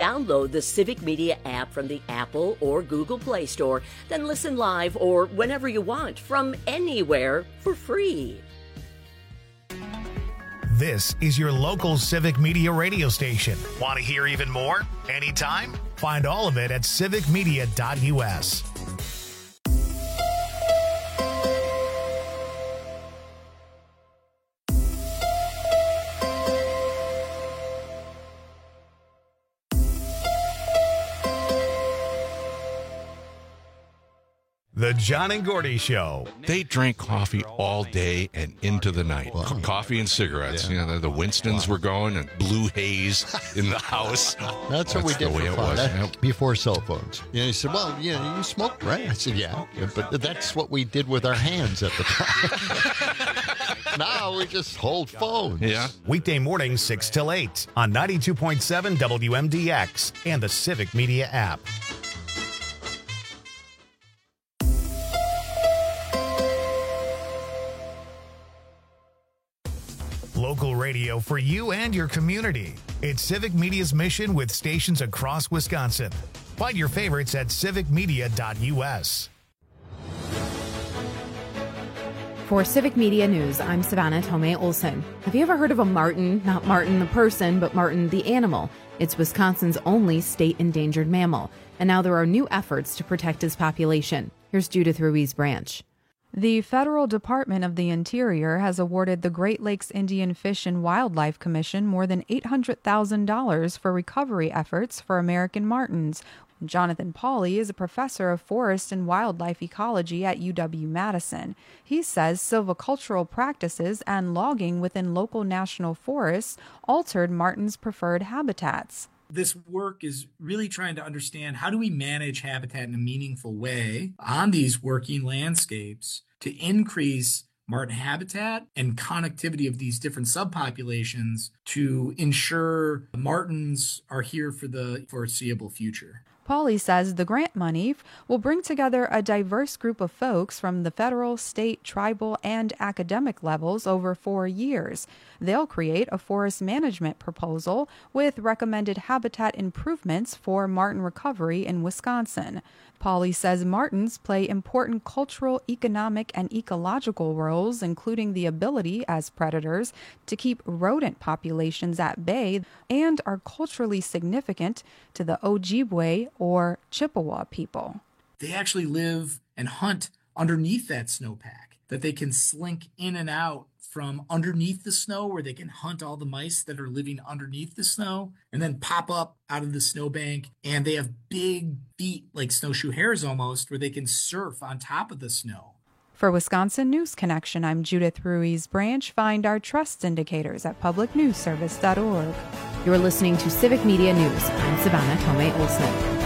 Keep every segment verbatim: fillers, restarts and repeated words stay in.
download the Civic Media app from the Apple or Google Play Store, then listen live or whenever you want from anywhere for free. This is your local Civic Media radio station. Want to hear even more? Anytime? Find all of it at civic media dot u s. The John and Gordy Show. They drank coffee all day and into the night. Wow. Co- Coffee and cigarettes. Yeah. You know, the Winstons Wow. were going and blue haze in the house. That's what we That's did the way for it fun. was. That- Yep. Before cell phones. You know, he said, well, you know, you smoke, right? I said, yeah. Yeah, but that's what we did with our hands at the time. Now we just hold phones. Yeah. Weekday mornings six till eight on ninety-two point seven W M D X and the Civic Media app. Local radio for you and your community. It's Civic Media's mission with stations across Wisconsin. Find your favorites at civic media dot u s. For Civic Media News, I'm Savannah Tomei Olson. Have you ever heard of a marten? Not Martin the person, but marten the animal. It's Wisconsin's only state endangered mammal. And now there are new efforts to protect his population. Here's Judith Ruiz Branch. The Federal Department of the Interior has awarded the Great Lakes Indian Fish and Wildlife Commission more than eight hundred thousand dollars for recovery efforts for American martens. Jonathan Pauly is a professor of forest and wildlife ecology at U W Madison. He says silvicultural practices and logging within local national forests altered martens' preferred habitats. This work is really trying to understand how do we manage habitat in a meaningful way on these working landscapes to increase marten habitat and connectivity of these different subpopulations to ensure martens are here for the foreseeable future. Pauly says the grant money will bring together a diverse group of folks from the federal, state, tribal, and academic levels over four years. They'll create a forest management proposal with recommended habitat improvements for marten recovery in Wisconsin. Pauly says martens play important cultural, economic, and ecological roles, including the ability as predators to keep rodent populations at bay, and are culturally significant to the Ojibwe or Chippewa people. They actually live and hunt underneath that snowpack, that they can slink in and out from underneath the snow where they can hunt all the mice that are living underneath the snow and then pop up out of the snowbank. And they have big feet like snowshoe hares almost where they can surf on top of the snow. For Wisconsin News Connection, I'm Judith Ruiz Branch. Find our trust indicators at public news service dot org. You're listening to Civic Media News. I'm Savannah Tomei Olson.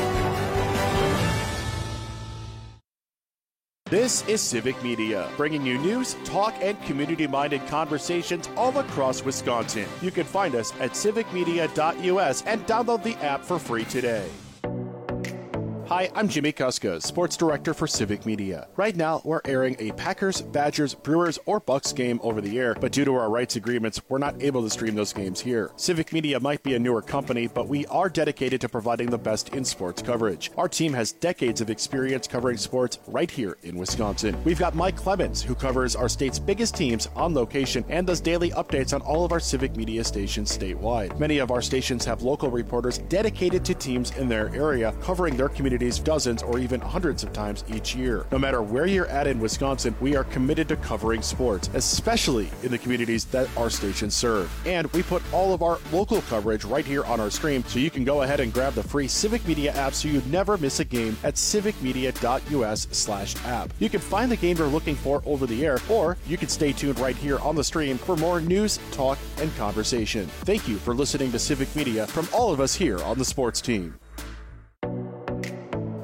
This is Civic Media, bringing you news, talk, and community-minded conversations all across Wisconsin. You can find us at civic media dot u s and download the app for free today. Hi, I'm Jimmy Kuska, Sports Director for Civic Media. Right now, we're airing a Packers, Badgers, Brewers, or Bucks game over the air, but due to our rights agreements, we're not able to stream those games here. Civic Media might be a newer company, but we are dedicated to providing the best in sports coverage. Our team has decades of experience covering sports right here in Wisconsin. We've got Mike Clemens, who covers our state's biggest teams on location and does daily updates on all of our Civic Media stations statewide. Many of our stations have local reporters dedicated to teams in their area, covering their community dozens or even hundreds of times each year. No matter where you're at in Wisconsin, we are committed to covering sports, especially in the communities that our stations serve. And we put all of our local coverage right here on our stream, so you can go ahead and grab the free Civic Media app so you never miss a game at civic media dot u s slash app. You can find the game you're looking for over the air, or you can stay tuned right here on the stream for more news, talk, and conversation. Thank you for listening to Civic Media from all of us here on the sports team.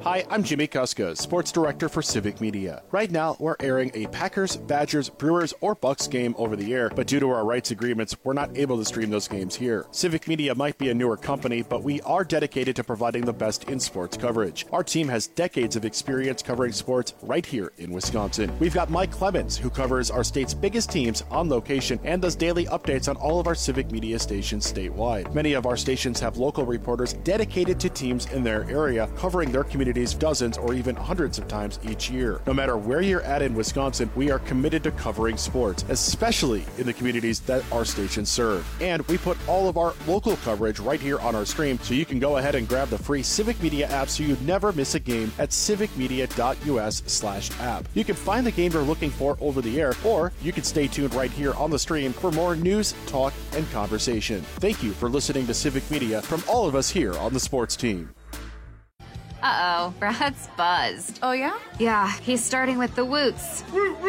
Hi, I'm Jimmy Kuska, Sports Director for Civic Media. Right now, we're airing a Packers, Badgers, Brewers, or Bucks game over the air, but due to our rights agreements, we're not able to stream those games here. Civic Media might be a newer company, but we are dedicated to providing the best in sports coverage. Our team has decades of experience covering sports right here in Wisconsin. We've got Mike Clemens, who covers our state's biggest teams on location and does daily updates on all of our Civic Media stations statewide. Many of our stations have local reporters dedicated to teams in their area, covering their communities dozens or even hundreds of times each year. No matter where you're at in Wisconsin, we are committed to covering sports, especially in the communities that our stations serve. And we put all of our local coverage right here on our stream, so you can go ahead and grab the free Civic Media app so you never miss a game at civicmedia.us slash app. You can find the game you're looking for over the air, or you can stay tuned right here on the stream for more news, talk, and conversation. Thank you for listening to Civic Media from all of us here on the sports team. Uh-oh, Brad's buzzed. Oh, yeah? Yeah, he's starting with the woots.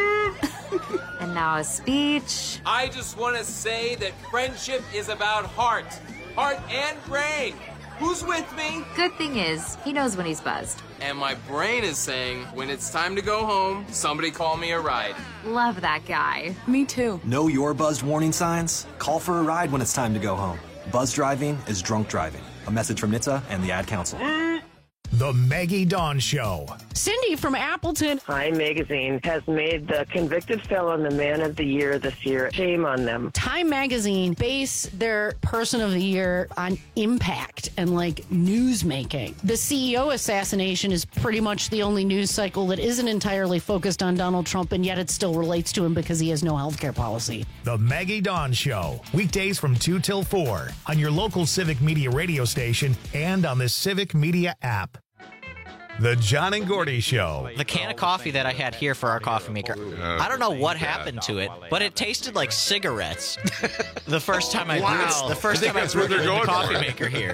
And now a speech. I just want to say that friendship is about heart. Heart and brain. Who's with me? Good thing is, he knows when he's buzzed. And my brain is saying, when it's time to go home, somebody call me a ride. Love that guy. Me too. Know your buzzed warning signs? Call for a ride when it's time to go home. Buzz driving is drunk driving. A message from N H T S A and the Ad Council. The Maggie Dawn Show. Cindy from Appleton. Time Magazine has made the convicted felon the man of the year this year. Shame on them. Time Magazine base their person of the year on impact and like news making. The C E O assassination is pretty much the only news cycle that isn't entirely focused on Donald Trump, and yet it still relates to him because he has no health care policy. The Maggie Dawn Show. Weekdays from two till four on your local Civic Media radio station and on the Civic Media app. The John and Gordy Show. The can of coffee that I had here for our coffee maker, I don't know what happened to it, but it tasted like cigarettes. The first time I wow. brewed, the first I time I brewed the coffee for. maker here.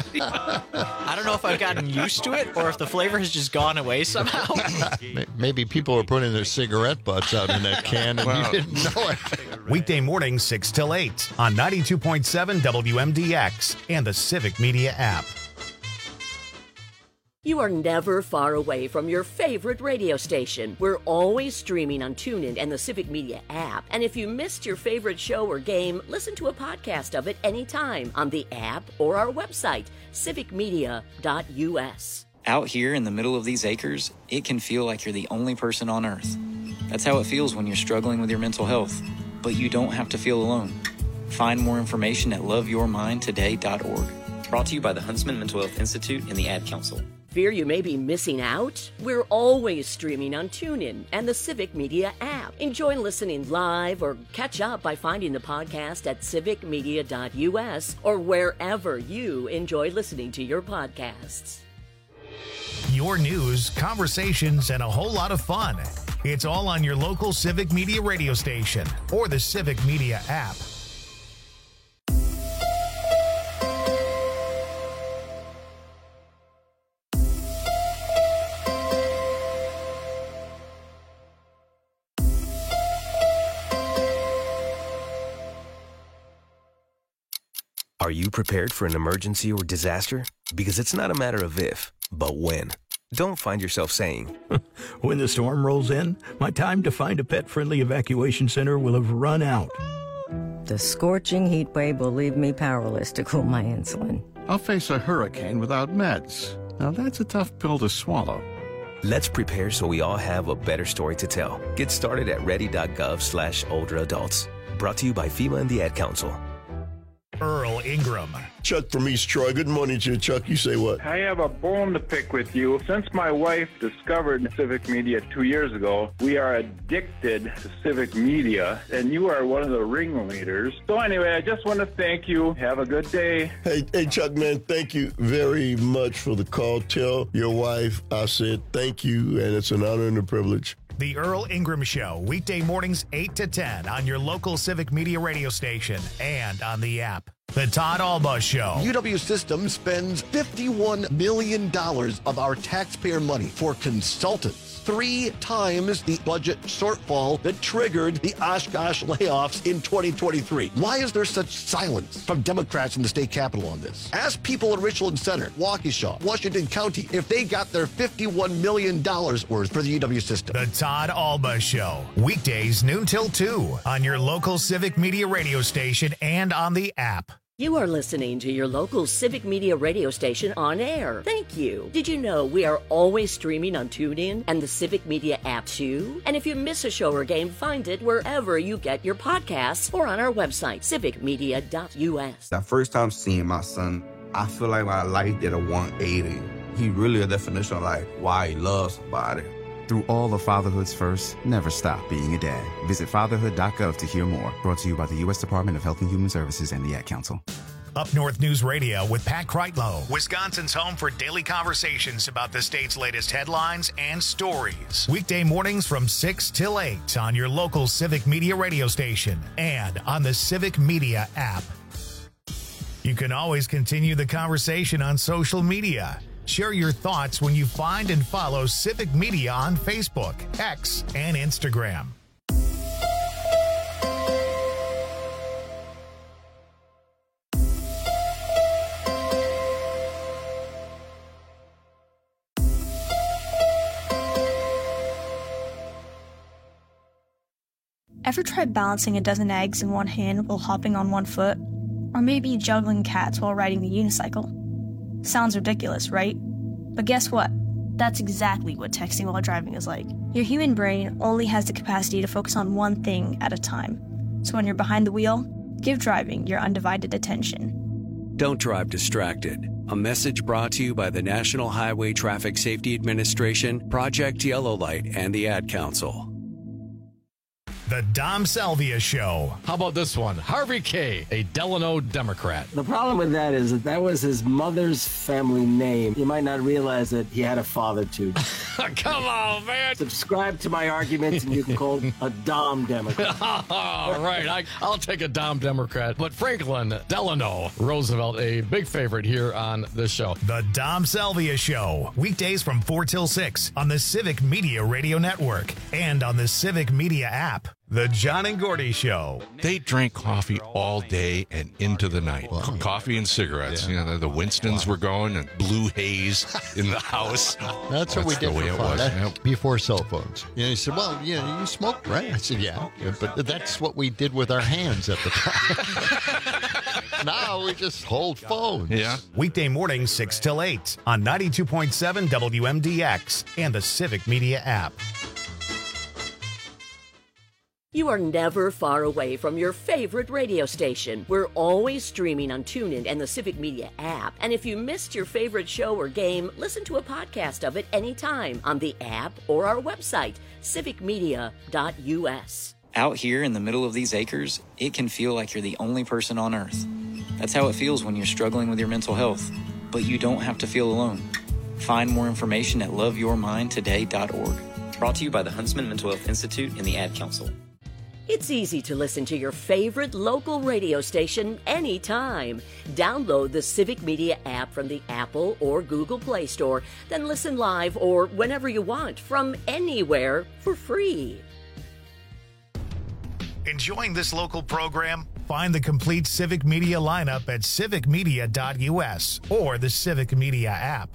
I don't know if I've gotten used to it or if the flavor has just gone away somehow. Maybe people are putting their cigarette butts out in that can and Wow. you didn't know it. Weekday mornings six till eight on ninety-two point seven W M D X and the Civic Media app. You are never far away from your favorite radio station. We're always streaming on TuneIn and the Civic Media app. And if you missed your favorite show or game, listen to a podcast of it anytime on the app or our website, civic media dot U S. Out here in the middle of these acres, it can feel like you're the only person on Earth. That's how it feels when you're struggling with your mental health. But you don't have to feel alone. Find more information at love your mind today dot org. Brought to you by the Huntsman Mental Health Institute and the Ad Council. Fear you may be missing out? We're always streaming on TuneIn and the Civic Media app. Enjoy listening live or catch up by finding the podcast at civic media dot U S or wherever you enjoy listening to your podcasts. Your news, conversations, and a whole lot of fun. It's all on your local Civic Media radio station or the Civic Media app. Are you prepared for an emergency or disaster? Because it's not a matter of if, but when. Don't find yourself saying, when the storm rolls in, my time to find a pet-friendly evacuation center will have run out. The scorching heat wave will leave me powerless to cool my insulin. I'll face a hurricane without meds. Now that's a tough pill to swallow. Let's prepare so we all have a better story to tell. Get started at ready.gov slash older adults. Brought to you by FEMA and the Ad Council. Earl Ingram. Chuck from East Troy. Good morning to you, Chuck. You say what? I have a bone to pick with you. Since my wife discovered Civic Media two years ago, we are addicted to Civic Media, and you are one of the ringleaders. So anyway, I just want to thank you. Have a good day. Hey, hey, Chuck, man, thank you very much for the call. Tell your wife I said thank you, and it's an honor and a privilege. The Earl Ingram Show, weekday mornings eight to ten on your local Civic Media radio station and on the app. The Todd Alba Show. U W Systems spends fifty-one million dollars of our taxpayer money for consultants. Three times the budget shortfall that triggered the Oshkosh layoffs in twenty twenty-three. Why is there such silence from Democrats in the state capitol on this? Ask people in Richland Center, Waukesha, Washington County if they got their fifty-one million dollars worth for the U W system. The Todd Alba Show. Weekdays noon till two on your local Civic Media radio station and on the app. You are listening to your local Civic Media radio station on air. Thank you. Did you know we are always streaming on TuneIn and the Civic Media app too? And if you miss a show or game, find it wherever you get your podcasts or on our website, civic media dot u s. That first time seeing my son, I feel like my life did a one eighty. He really a definition of like why he loves somebody. Through all of fatherhood's first, never stop being a dad. Visit fatherhood dot gov to hear more. Brought to you by the U S Department of Health and Human Services and the Ad Council. Up North News Radio with Pat Kreitlow, Wisconsin's home for daily conversations about the state's latest headlines and stories. Weekday mornings from six till eight on your local Civic Media radio station and on the Civic Media app. You can always continue the conversation on social media. Share your thoughts when you find and follow Civic Media on Facebook, X, and Instagram. Ever try balancing a dozen eggs in one hand while hopping on one foot? Or maybe juggling cats while riding the unicycle? Sounds ridiculous, right? But guess what? That's exactly what texting while driving is like. Your human brain only has the capacity to focus on one thing at a time. So when you're behind the wheel, give driving your undivided attention. Don't drive distracted. A message brought to you by the National Highway Traffic Safety Administration, Project Yellow Light, and the Ad Council. The Dom Salvia Show. How about this one? Harvey Kaye, a Delano Democrat. The problem with that is that that was his mother's family name. You might not realize that he had a father, too. Come on, man. Subscribe to my arguments and you can call a Dom Democrat. All right, I, I'll take a Dom Democrat. But Franklin Delano Roosevelt, a big favorite here on this show. The Dom Salvia Show. Weekdays from four till six on the Civic Media Radio Network and on the Civic Media app. The John and Gordy Show. They drank coffee all day and into the night. Wow. Coffee and cigarettes. Yeah. You know, the Winstons wow. were going and blue haze in the house. That's, That's what we did the way for it fun. was. That, yep. Before cell phones. You know, he said, well, you know, you smoked, right? I said, yeah. yeah. But that's what we did with our hands at the time. Now we just hold phones. Yeah. Weekday mornings, six till eight on ninety-two point seven W M D X and the Civic Media app. You are never far away from your favorite radio station. We're always streaming on TuneIn and the Civic Media app. And if you missed your favorite show or game, listen to a podcast of it anytime on the app or our website, civic media dot u s. Out here in the middle of these acres, it can feel like you're the only person on Earth. That's how it feels when you're struggling with your mental health. But you don't have to feel alone. Find more information at love your mind today dot org. Brought to you by the Huntsman Mental Health Institute and the Ad Council. It's easy to listen to your favorite local radio station anytime. Download the Civic Media app from the Apple or Google Play Store, then listen live or whenever you want from anywhere for free. Enjoying this local program? Find the complete Civic Media lineup at civic media dot u s or the Civic Media app.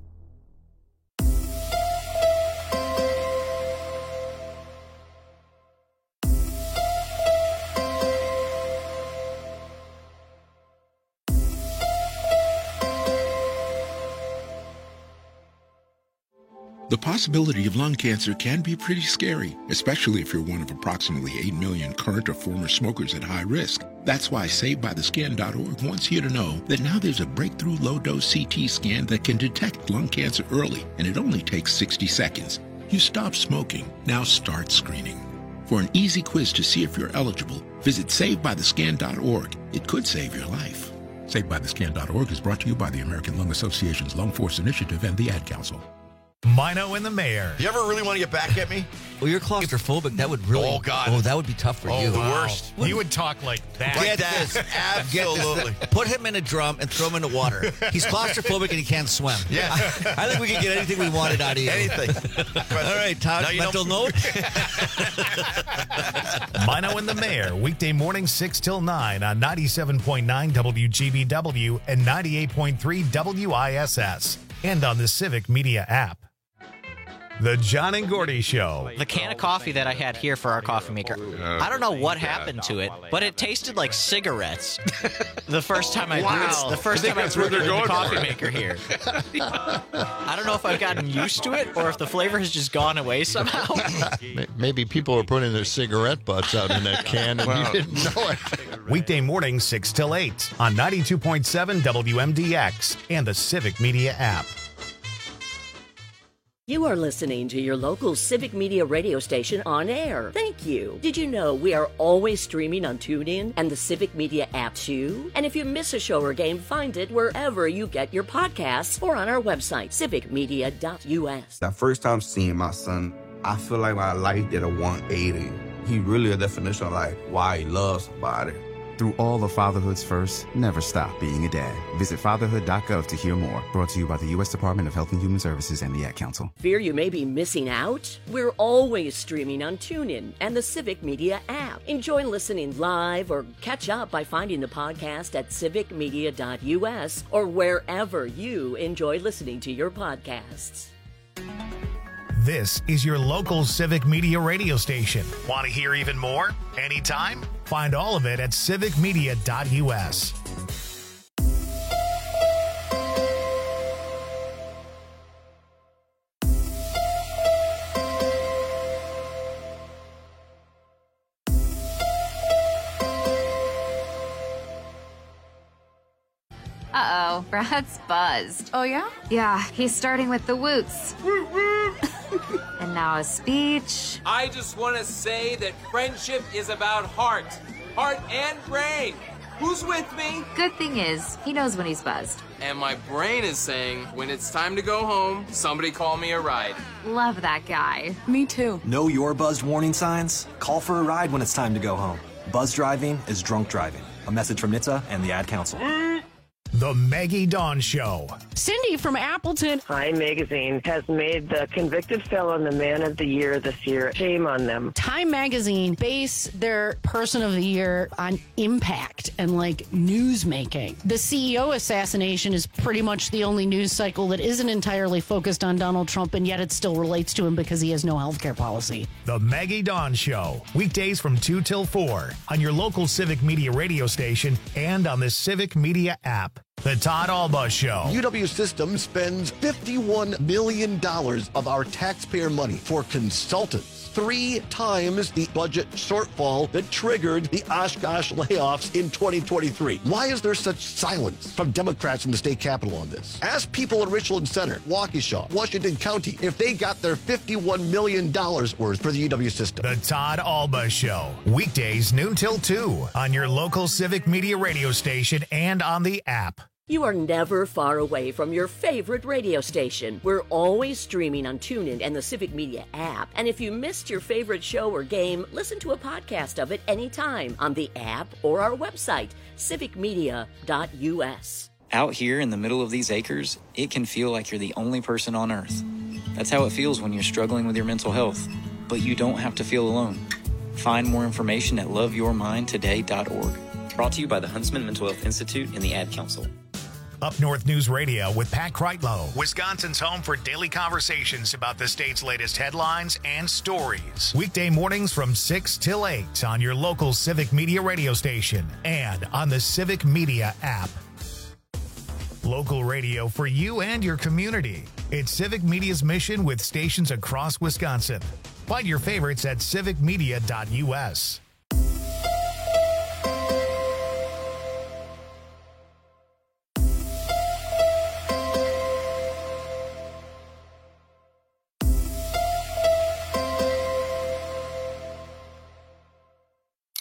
The possibility of lung cancer can be pretty scary, especially if you're one of approximately eight million current or former smokers at high risk. That's why Saved By The Scan dot org wants you to know that now there's a breakthrough low-dose C T scan that can detect lung cancer early, and it only takes sixty seconds. You stop smoking, now start screening. For an easy quiz to see if you're eligible, visit Saved By The Scan dot org. It could save your life. Saved By The Scan dot org is brought to you by the American Lung Association's Lung Force Initiative and the Ad Council. Mino and the Mayor. You ever really want to get back at me? Well, you're claustrophobic. That would really. Oh, God. Oh, that would be tough for oh, you. the worst. You would talk like that. Like Get that. this. Absolutely. Get this. Put him in a drum and throw him in the water. He's claustrophobic and he can't swim. Yeah. I, I think we can get anything we wanted out of you. Anything. All right, Todd, you mental know- note. Mino and the Mayor, weekday morning six till nine on ninety-seven point nine W G B W and ninety-eight point three W I S S. And on the Civic Media app. The John and Gordy Show. The can of coffee that I had here for our coffee maker, I don't know what happened to it, but it tasted like cigarettes. The first time I Wow. brewed it, the first I time think I that's where brewed it they're in the going coffee for it. maker here. I don't know if I've gotten used to it or if the flavor has just gone away somehow. Maybe people are putting their cigarette butts out in that can and Wow. you didn't know it. Weekday morning six till eight on ninety-two point seven W M D X and the Civic Media app. You are listening to your local Civic Media radio station on air. Thank you. Did you know we are always streaming on TuneIn and the Civic Media app too? And if you miss a show or game, find it wherever you get your podcasts or on our website, civic media dot U S. That first time seeing my son, I feel like my life did a one eighty. He really a definition of like why he loves somebody. Through all of fatherhood's first, never stop being a dad. Visit fatherhood dot gov to hear more. Brought to you by the U S Department of Health and Human Services and the Ad Council. Fear you may be missing out? We're always streaming on TuneIn and the Civic Media app. Enjoy listening live or catch up by finding the podcast at civic media dot U S or wherever you enjoy listening to your podcasts. This is your local Civic Media radio station. Want to hear even more? Anytime? Find all of it at civic media dot U S. Uh-oh, Brad's buzzed. Oh, yeah? Yeah, he's starting with the woots. And now a speech. I just want to say that friendship is about heart. Heart and brain. Who's with me? Good thing is, he knows when he's buzzed. And my brain is saying, when it's time to go home, somebody call me a ride. Love that guy. Me too. Know your buzzed warning signs? Call for a ride when it's time to go home. Buzz driving is drunk driving. A message from N H T S A and the Ad Council. The Maggie Dawn Show. Cindy from Appleton. Time Magazine has made the convicted felon the man of the year this year. Shame on them. Time Magazine base their person of the year on impact and like news making. The C E O assassination is pretty much the only news cycle that isn't entirely focused on Donald Trump, and yet it still relates to him because he has no health care policy. The Maggie Dawn Show. Weekdays from two till four on your local Civic Media radio station and on the Civic Media app. The Todd Alba Show. U W Systems spends fifty-one million dollars of our taxpayer money for consultants. Three times the budget shortfall that triggered the Oshkosh layoffs in twenty twenty-three. Why is there such silence from Democrats in the state capitol on this? Ask people in Richland Center, Waukesha, Washington County, if they got their fifty-one million dollars worth for the U W system. The Todd Alba Show. Weekdays noon till two on your local Civic Media radio station and on the app. You are never far away from your favorite radio station. We're always streaming on TuneIn and the Civic Media app. And if you missed your favorite show or game, listen to a podcast of it anytime on the app or our website, civic media dot U S. Out here in the middle of these acres, it can feel like you're the only person on Earth. That's how it feels when you're struggling with your mental health. But you don't have to feel alone. Find more information at love your mind today dot org. Brought to you by the Huntsman Mental Health Institute and the Ad Council. Up North News Radio with Pat Kreitlow, Wisconsin's home for daily conversations about the state's latest headlines and stories. Weekday mornings from six till eight on your local Civic Media radio station and on the Civic Media app. Local radio for you and your community. It's Civic Media's mission with stations across Wisconsin. Find your favorites at civic media dot U S.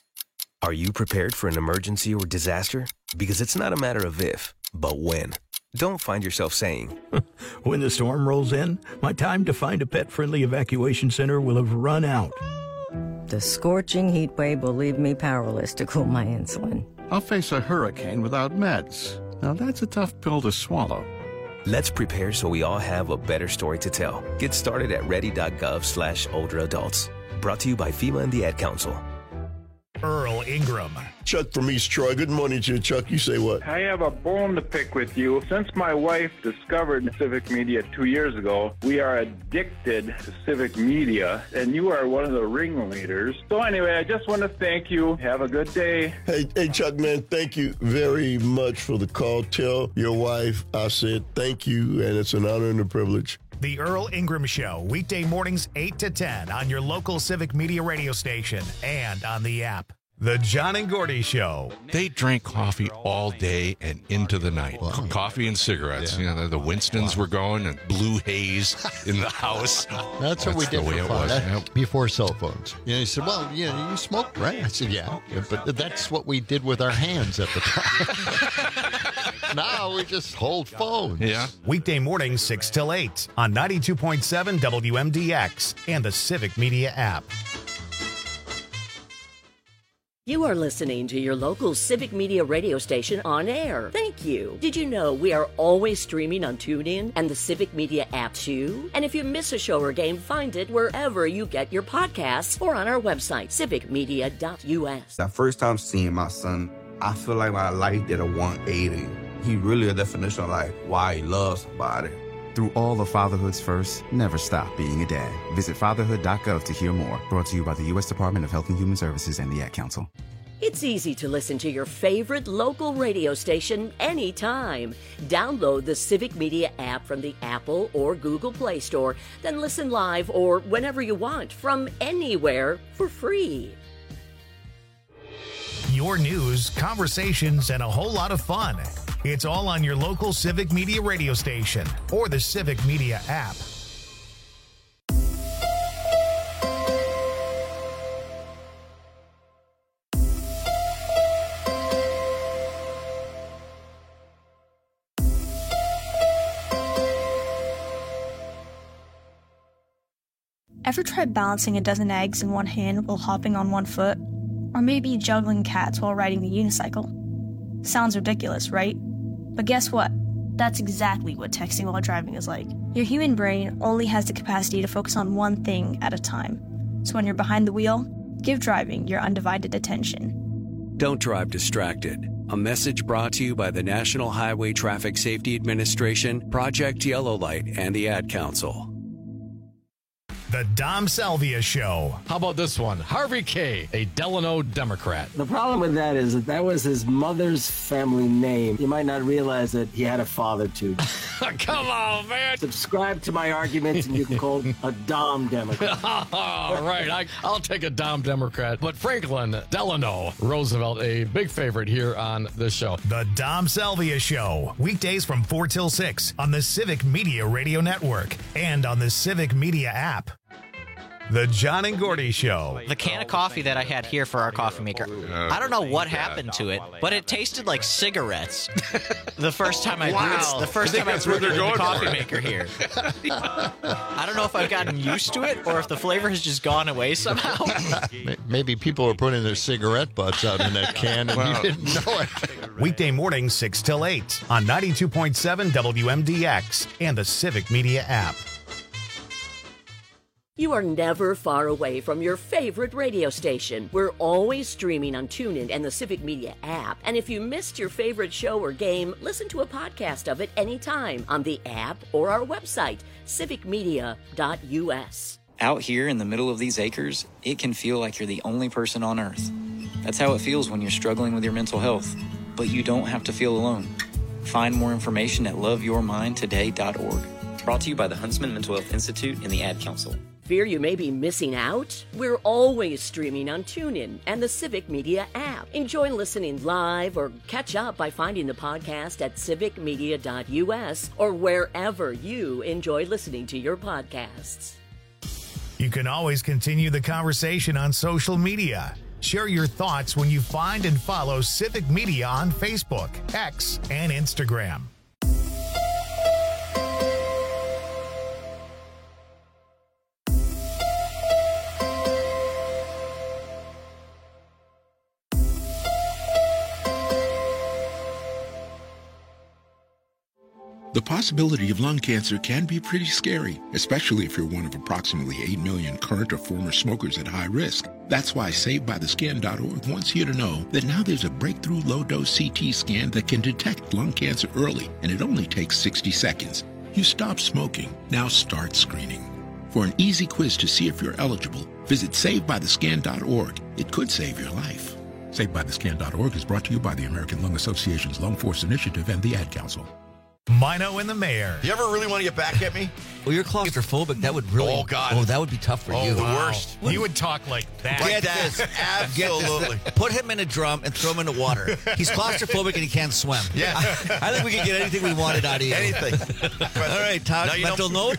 Are you prepared for an emergency or disaster? Because it's not a matter of if, but when. Don't find yourself saying, when the storm rolls in, my time to find a pet-friendly evacuation center will have run out. The scorching heat wave will leave me powerless to cool my insulin. I'll face a hurricane without meds. Now that's a tough pill to swallow. Let's prepare so we all have a better story to tell. Get started at ready.gov slash older adults. Brought to you by FEMA and the Ad Council. Earl Ingram. Chuck from East Troy. Good morning to you, Chuck. You say what? I have a bone to pick with you. Since my wife discovered civic media two years ago, we are addicted to civic media, and you are one of the ringleaders. So anyway, I just want to thank you. Have a good day. Hey, hey, Chuck, man, thank you very much for the call. Tell your wife I said thank you, and it's an honor and a privilege. The Earl Ingram Show, weekday mornings eight to ten on your local Civic Media radio station and on the app. The John and Gordy Show. They drank coffee all day and into the night. Wow. Coffee and cigarettes. Yeah. You know, the Winstons wow. were going and blue haze in the house. That's, That's what we did the way for it fun. was. That, yep. Before cell phones. You know, he said, well, you know, you smoke, right? I said, yeah. yeah. But that's what we did with our hands at the time. Now we just hold phones. Yeah. Weekday mornings six till eight on ninety-two point seven W M D X and the Civic Media app. You are listening to your local Civic Media radio station on air. Thank you. Did you know we are always streaming on TuneIn and the Civic Media app too? And if you miss a show or game, find it wherever you get your podcasts or on our website, civic media dot U S. That first time seeing my son, I feel like my life did a one eighty. He really a definition of like why he loves somebody. Through all of fatherhood's first, never stop being a dad. Visit fatherhood dot gov to hear more. Brought to you by the U S Department of Health and Human Services and the Ad Council. It's easy to listen to your favorite local radio station anytime. Download the Civic Media app from the Apple or Google Play Store, then listen live or whenever you want from anywhere for free. Your news, conversations, and a whole lot of fun. It's all on your local Civic Media radio station or the Civic Media app. Ever tried balancing a dozen eggs in one hand while hopping on one foot? Or maybe juggling cats while riding the unicycle? Sounds ridiculous, right? But guess what? That's exactly what texting while driving is like. Your human brain only has the capacity to focus on one thing at a time. So when you're behind the wheel, give driving your undivided attention. Don't drive distracted. A message brought to you by the National Highway Traffic Safety Administration, Project Yellow Light, and the Ad Council. The Dom Salvia Show. How about this one? Harvey Kaye, a Delano Democrat. The problem with that is that that was his mother's family name. You might not realize that he had a father, too. Come on, man. Subscribe to my arguments and you can call him a Dom Democrat. All right, I, I'll take a Dom Democrat. But Franklin Delano Roosevelt, a big favorite here on this show. The Dom Salvia Show. Weekdays from four till six on the Civic Media Radio Network and on the Civic Media app. The John and Gordy Show. The can of coffee that I had here for our coffee maker, I don't know what happened to it, but it tasted like cigarettes. The first time I wow. brewed, the first I time I that's where brewed they're it in the going coffee for. maker here. I don't know if I've gotten used to it or if the flavor has just gone away somehow. Maybe people are putting their cigarette butts out in that can and Wow. you didn't know it. Weekday mornings six till eight on ninety-two point seven W M D X and the Civic Media app. You are never far away from your favorite radio station. We're always streaming on TuneIn and the Civic Media app. And if you missed your favorite show or game, listen to a podcast of it anytime on the app or our website, civic media dot U S. Out here in the middle of these acres, it can feel like you're the only person on Earth. That's how it feels when you're struggling with your mental health. But you don't have to feel alone. Find more information at love your mind today dot org. Brought to you by the Huntsman Mental Health Institute and the Ad Council. Fear you may be missing out? We're always streaming on TuneIn and the Civic Media app. Enjoy listening live or catch up by finding the podcast at civic media dot U S or wherever you enjoy listening to your podcasts. You can always continue the conversation on social media. Share your thoughts when you find and follow Civic Media on Facebook, X, and Instagram. The possibility of lung cancer can be pretty scary, especially if you're one of approximately eight million current or former smokers at high risk. That's why Saved By The Scan dot org wants you to know that now there's a breakthrough low-dose C T scan that can detect lung cancer early, and it only takes sixty seconds. You stop smoking, now start screening. For an easy quiz to see if you're eligible, visit Saved By The Scan dot org. It could save your life. Saved By The Scan dot org is brought to you by the American Lung Association's Lung Force Initiative and the Ad Council. Mino and the Mayor. You ever really want to get back at me? Well, you're claustrophobic. That would really. Oh, God. Oh, that would be tough for oh, you. the worst. You would talk like that. Like Get that. this. Absolutely. Get this. Put him in a drum and throw him in the water. He's claustrophobic and he can't swim. Yeah. I, I think we could get anything we wanted out of you. Anything. All right, Todd, mental note.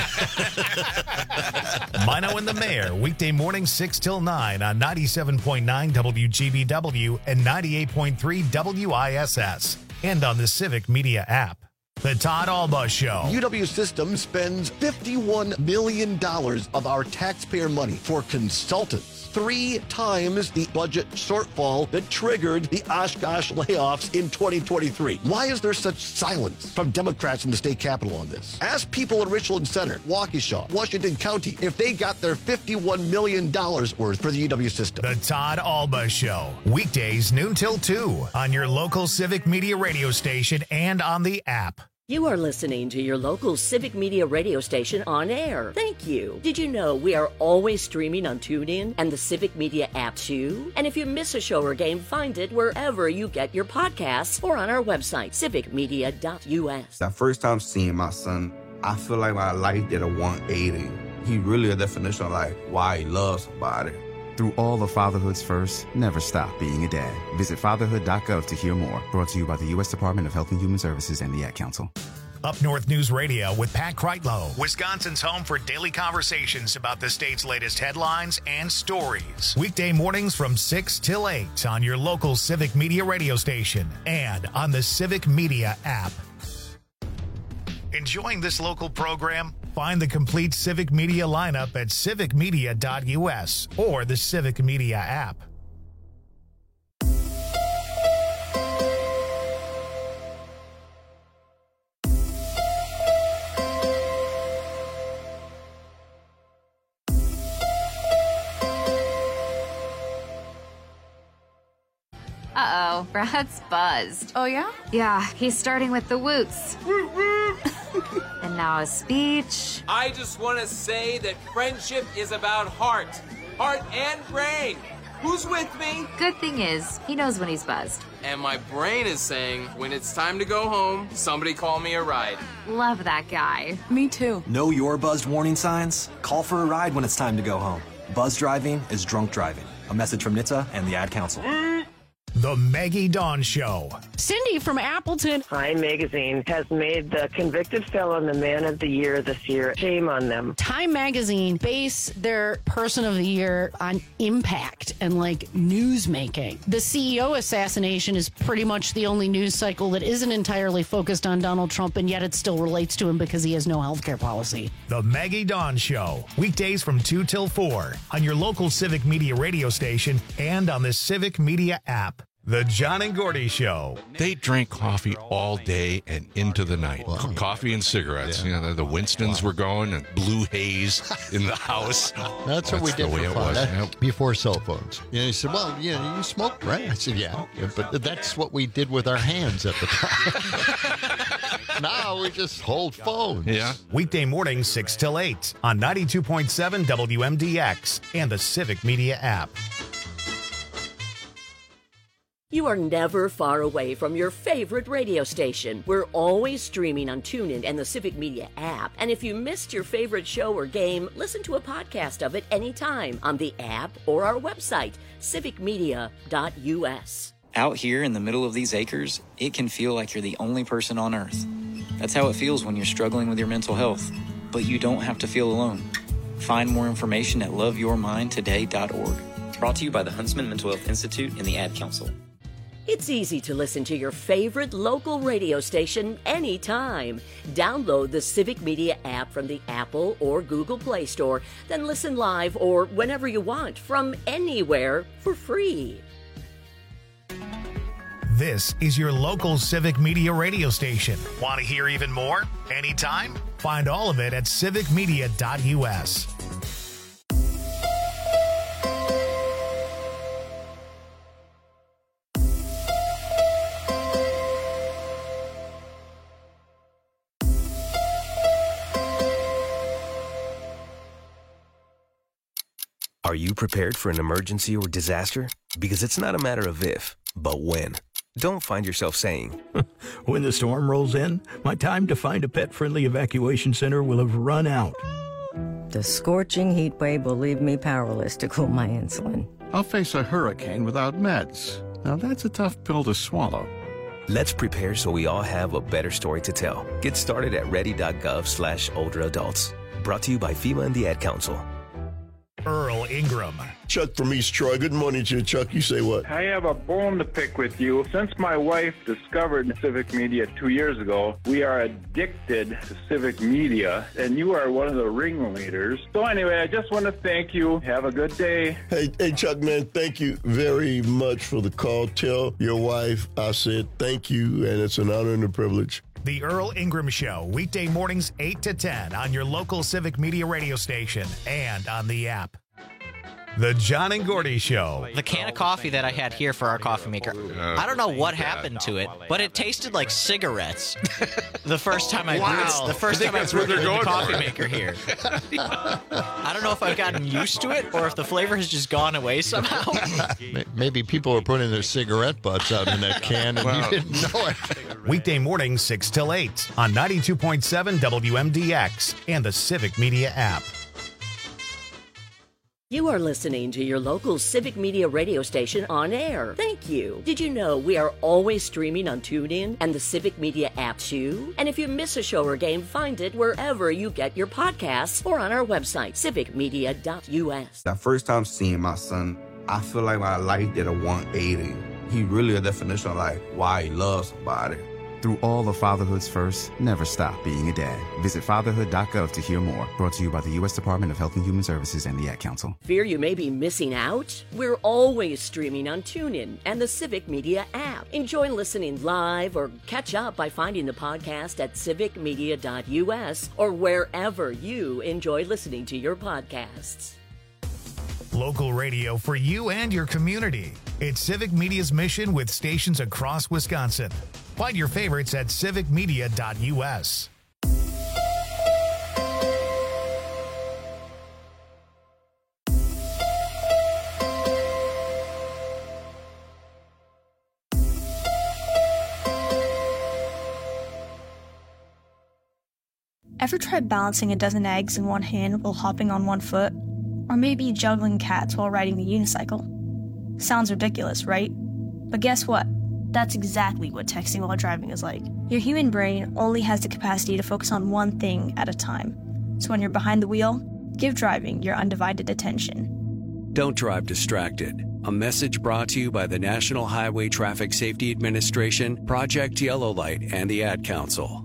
Mino and the Mayor, weekday morning six till nine on ninety-seven point nine W G B W and ninety-eight point three W I S S, and on the Civic Media app. The Todd Alba Show. U W Systems spends fifty-one million dollars of our taxpayer money for consultants, three times the budget shortfall that triggered the Oshkosh layoffs in twenty twenty-three. Why is there such silence from Democrats in the state capitol on this? Ask people in Richland Center, Waukesha, Washington County if they got their fifty-one million dollars worth for the U W system. The Todd Alba Show. Weekdays noon till two on your local Civic Media radio station and on the app. You are listening to your local Civic Media radio station on air. Thank you. Did you know we are always streaming on TuneIn and the Civic Media app too? And if you miss a show or game, find it wherever you get your podcasts or on our website, civic media dot U S. That first time seeing my son, I feel like my life did a one eighty. He really a definition of like why he loves somebody. Through all of fatherhood's first, never stop being a dad. Visit fatherhood dot gov to hear more. Brought to you by the U S Department of Health and Human Services and the Ad Council. Up North News Radio with Pat Kreitlow, Wisconsin's home for daily conversations about the state's latest headlines and stories. Weekday mornings from six till eight on your local Civic Media radio station and on the Civic Media app. Enjoying this local program? Find the complete Civic Media lineup at civic media dot U S or the Civic Media app. Uh-oh, Brad's buzzed. Oh, yeah? Yeah, he's starting with the woots. And now a speech. I just want to say that friendship is about heart. Heart and brain. Who's with me? Good thing is, he knows when he's buzzed. And my brain is saying, when it's time to go home, somebody call me a ride. Love that guy. Me too. Know your buzzed warning signs? Call for a ride when it's time to go home. Buzz driving is drunk driving. A message from N H T S A and the Ad Council. The Maggie Dawn Show. Cindy from Appleton. Time Magazine has made the convicted felon the man of the year this year. Shame on them. Time Magazine base their person of the year on impact and like news making. The C E O assassination is pretty much the only news cycle that isn't entirely focused on Donald Trump, and yet it still relates to him because he has no health care policy. The Maggie Dawn Show. Weekdays from two till four on your local Civic Media radio station and on the Civic Media app. The John and Gordy Show. They drank coffee all day and into the night. Wow. C- coffee and cigarettes. Yeah. You know, the, the Winstons wow. were going and blue haze in the house. That's, That's what we did the way for it fun. was. That, Yep. Before cell phones. You know, he said, well, you know, you smoke, right? I said, yeah. yeah. But that's what we did with our hands at the time. Now we just hold phones. Yeah. Weekday morning, six till eight on ninety-two point seven W M D X and the Civic Media app. You are never far away from your favorite radio station. We're always streaming on TuneIn and the Civic Media app. And if you missed your favorite show or game, listen to a podcast of it anytime on the app or our website, civic media dot U S. Out here in the middle of these acres, it can feel like you're the only person on Earth. That's how it feels when you're struggling with your mental health. But you don't have to feel alone. Find more information at love your mind today dot org. Brought to you by the Huntsman Mental Health Institute and the Ad Council. It's easy to listen to your favorite local radio station anytime. Download the Civic Media app from the Apple or Google Play Store, then listen live or whenever you want from anywhere for free. This is your local Civic Media radio station. Want to hear even more? Anytime? Find all of it at civic media dot U S. Are you prepared for an emergency or disaster? Because it's not a matter of if, but when. Don't find yourself saying, when the storm rolls in, my time to find a pet-friendly evacuation center will have run out. The scorching heat wave will leave me powerless to cool my insulin. I'll face a hurricane without meds. Now that's a tough pill to swallow. Let's prepare so we all have a better story to tell. Get started at ready.gov slash older adults. Brought to you by FEMA and the Ad Council. Earl Ingram. Chuck from East Troy. Good morning to you, Chuck. You say what? I have a bone to pick with you. Since my wife discovered Civic Media two years ago, we are addicted to Civic Media, and you are one of the ringleaders. So anyway, I just want to thank you. Have a good day. Hey, hey, Chuck, man, thank you very much for the call. Tell your wife I said thank you, and it's an honor and a privilege. The Earl Ingram Show, weekday mornings eight to ten on your local Civic Media radio station and on the app. The John and Gordy Show. The can of coffee that I had here for our coffee maker, I don't know what happened to it, but it tasted like cigarettes the first time I Wow. brewed, the first I think time I that's what brewed they're the going coffee for. maker here. I don't know if I've gotten used to it or if the flavor has just gone away somehow. Maybe people are putting their cigarette butts out in that can and Wow. you didn't know it. Weekday mornings six till eight on ninety-two point seven W M D X and the Civic Media app. You are listening to your local Civic Media radio station on air. Thank you. Did you know we are always streaming on TuneIn and the Civic Media app too? And if you miss a show or game, find it wherever you get your podcasts or on our website, civic media dot U S. That first time seeing my son, I feel like my life did a one eighty. He really a definition of like why he loves somebody. Through all of fatherhood's first, never stop being a dad. Visit fatherhood dot gov to hear more. Brought to you by the U S Department of Health and Human Services and the Ad Council. Fear you may be missing out? We're always streaming on TuneIn and the Civic Media app. Enjoy listening live or catch up by finding the podcast at civic media dot U S or wherever you enjoy listening to your podcasts. Local radio for you and your community. It's Civic Media's mission with stations across Wisconsin. Find your favorites at civic media dot U S. Ever tried balancing a dozen eggs in one hand while hopping on one foot? Or maybe juggling cats while riding a unicycle? Sounds ridiculous, right? But guess what? That's exactly what texting while driving is like. Your human brain only has the capacity to focus on one thing at a time. So when you're behind the wheel, give driving your undivided attention. Don't drive distracted. A message brought to you by the National Highway Traffic Safety Administration, Project Yellow Light, and the Ad Council.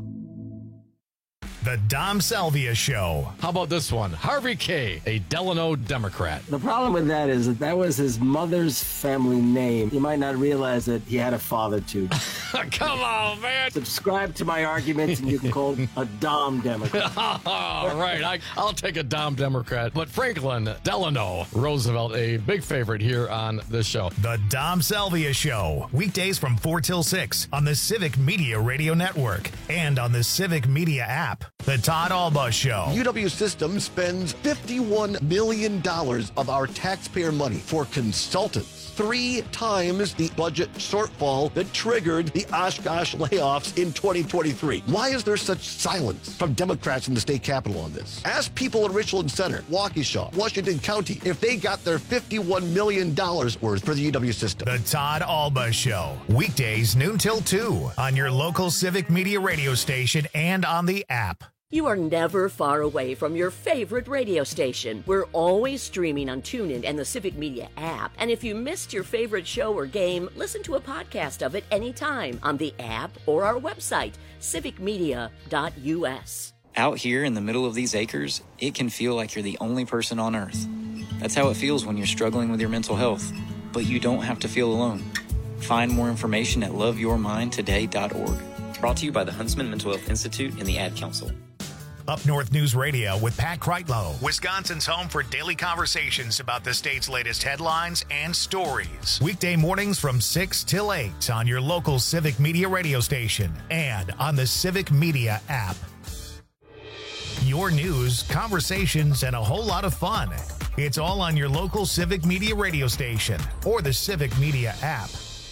The Dom Salvia Show. How about this one? Harvey K., a Delano Democrat. The problem with that is that that was his mother's family name. You might not realize that he had a father too. Come on, man. Subscribe to my arguments and you can call a Dom Democrat. All right, I, I'll take a Dom Democrat. But Franklin Delano Roosevelt, a big favorite here on this show. The Dom Salvia Show. Weekdays from four till six on the Civic Media Radio Network and on the Civic Media app. The Todd Alba Show. U W Systems spends fifty-one million dollars of our taxpayer money for consultants. Three times the budget shortfall that triggered the Oshkosh layoffs in twenty twenty-three. Why is there such silence from Democrats in the state capitol on this? Ask people in Richland Center, Waukesha, Washington County if they got their fifty-one million dollars worth for the U W system. The Todd Alba Show. Weekdays noon till two on your local Civic Media radio station and on the app. You are never far away from your favorite radio station. We're always streaming on TuneIn and the Civic Media app. And if you missed your favorite show or game, listen to a podcast of it anytime on the app or our website, civic media dot U S. Out here in the middle of these acres, it can feel like you're the only person on Earth. That's how it feels when you're struggling with your mental health. But you don't have to feel alone. Find more information at love your mind today dot org. Brought to you by the Huntsman Mental Health Institute and the Ad Council. Up North News Radio with Pat Kreitlow, Wisconsin's home for daily conversations about the state's latest headlines and stories. Weekday mornings from six till eight on your local Civic Media radio station and on the Civic Media app. Your news, conversations, and a whole lot of fun. It's all on your local Civic Media radio station or the Civic Media app.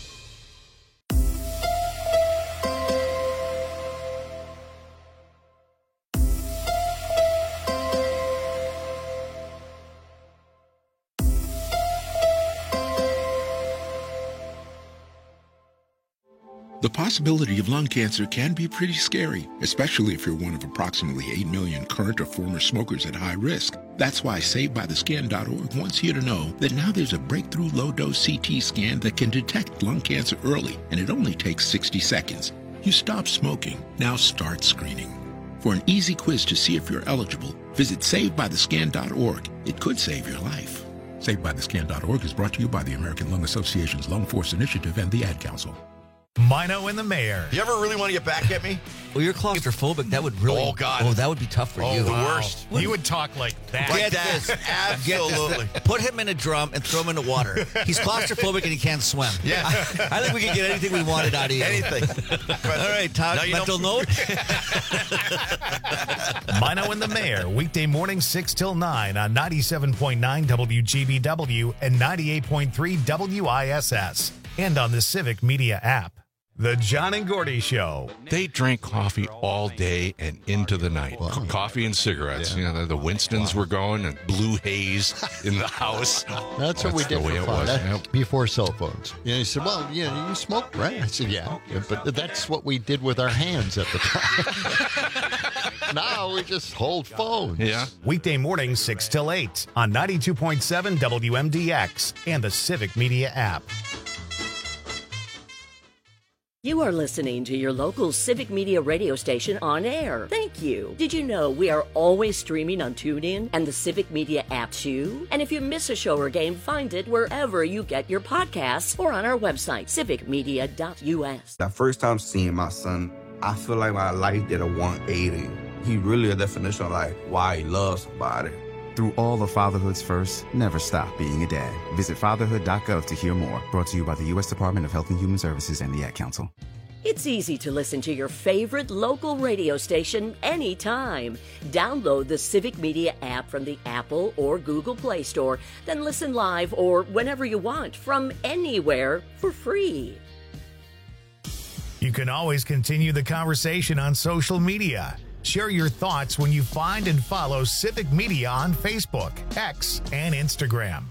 The possibility of lung cancer can be pretty scary, especially if you're one of approximately eight million current or former smokers at high risk. That's why Saved By The Scan dot org wants you to know that now there's a breakthrough low-dose C T scan that can detect lung cancer early, and it only takes sixty seconds. You stop smoking, now start screening. For an easy quiz to see if you're eligible, visit Saved By The Scan dot org. It could save your life. Saved By The Scan dot org is brought to you by the American Lung Association's Lung Force Initiative and the Ad Council. Mino and the Mayor. You ever really want to get back at me? Well, you're claustrophobic. That would really. Oh, God. Oh, that would be tough for oh, you. the worst. You would talk like that. Like Get that. this. Absolutely. Get this. Put him in a drum and throw him in the water. He's claustrophobic and he can't swim. Yeah. I, I think we can get anything we wanted out of you. Anything. All right, Todd, mental note. Mino and the Mayor, weekday morning six till nine on ninety-seven point nine W G B W and ninety-eight point three W I S S and on the Civic Media app. The John and Gordy Show. They drank coffee all day and into the night. Wow. Co- Coffee and cigarettes. Yeah. You know, the Winstons wow. were going and blue haze in the house. That's, That's what we did the way for it fun. was. That, Yep. Before cell phones. You know, he said, well, you know, you smoke, right? I said, yeah. yeah. But that's what we did with our hands at the time. Now we just hold phones. Yeah. Weekday mornings six till eight on ninety-two point seven W M D X and the Civic Media app. You are listening to your local Civic Media radio station on air. Thank you. Did you know we are always streaming on TuneIn and the Civic Media app too? And if you miss a show or game, find it wherever you get your podcasts or on our website, civic media dot U S. That first time seeing my son, I feel like my life did a one eighty. He really a definition of like why he loves somebody. Through all of fatherhood's first, never stop being a dad. Visit fatherhood dot gov to hear more. Brought to you by the U S Department of Health and Human Services and the Ad Council. It's easy to listen to your favorite local radio station anytime. Download the Civic Media app from the Apple or Google Play Store, then listen live or whenever you want from anywhere for free. You can always continue the conversation on social media. Share your thoughts when you find and follow Civic Media on Facebook, X, and Instagram.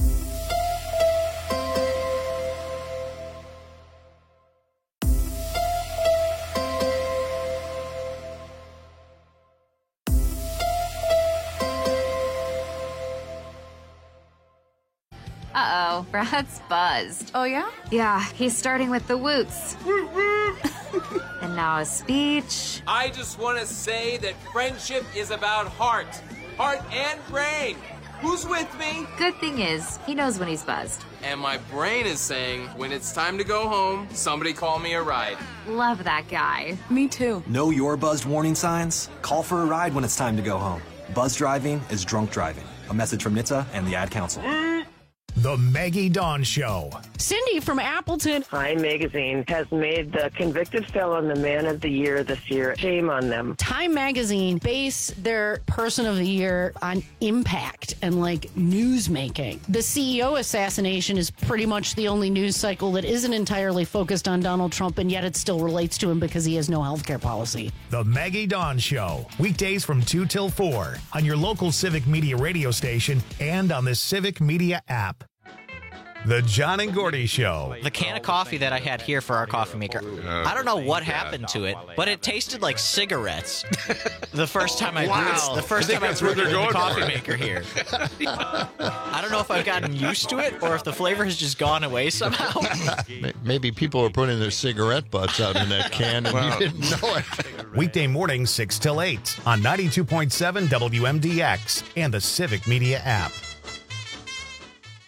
Uh-oh, Brad's buzzed. Oh, yeah? Yeah, he's starting with the woots. And now a speech. I just want to say that friendship is about heart. Heart and brain. Who's with me? Good thing is, he knows when he's buzzed. And my brain is saying, when it's time to go home, somebody call me a ride. Love that guy. Me too. Know your buzzed warning signs? Call for a ride when it's time to go home. Buzz driving is drunk driving. A message from N H T S A and the Ad Council. The Maggie Dawn Show. Cindy from Appleton. Time Magazine has made the convicted felon the man of the year this year. Shame on them. Time Magazine base their person of the year on impact and like news making. The C E O assassination is pretty much the only news cycle that isn't entirely focused on Donald Trump, and yet it still relates to him because he has no health care policy. The Maggie Dawn Show. Weekdays from two till four on your local Civic Media radio station and on the Civic Media app. The John and Gordy Show. The can of coffee that I had here for our coffee maker, Uh, I don't know what happened to it, but it tasted like cigarettes. The first time I Wow. brewed, the first I think time I that's where brewed they're it in the going coffee for it. maker here. I don't know if I've gotten used to it or if the flavor has just gone away somehow. Maybe people are putting their cigarette butts out in that can and Wow. you didn't know it. Weekday mornings six till eight on ninety-two point seven W M D X and the Civic Media app.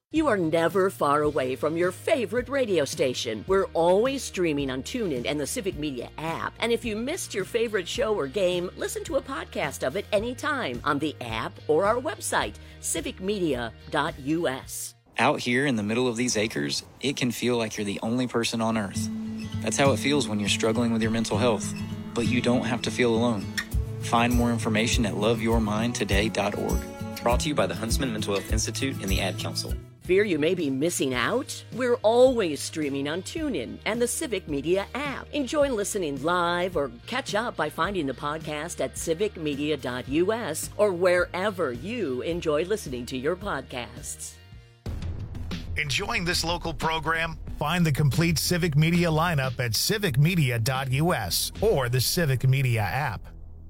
You are never far away from your favorite radio station. We're always streaming on TuneIn and the Civic Media app. And if you missed your favorite show or game, listen to a podcast of it anytime on the app or our website, civic media dot u s. Out here in the middle of these acres, it can feel like you're the only person on Earth. That's how it feels when you're struggling with your mental health. But you don't have to feel alone. Find more information at love your mind today dot org. Brought to you by the Huntsman Mental Health Institute and the Ad Council. Fear you may be missing out? We're always streaming on TuneIn and the Civic Media app. Enjoy listening live or catch up by finding the podcast at civic media dot u s or wherever you enjoy listening to your podcasts. Enjoying this local program? Find the complete Civic Media lineup at civic media dot u s or the Civic Media app.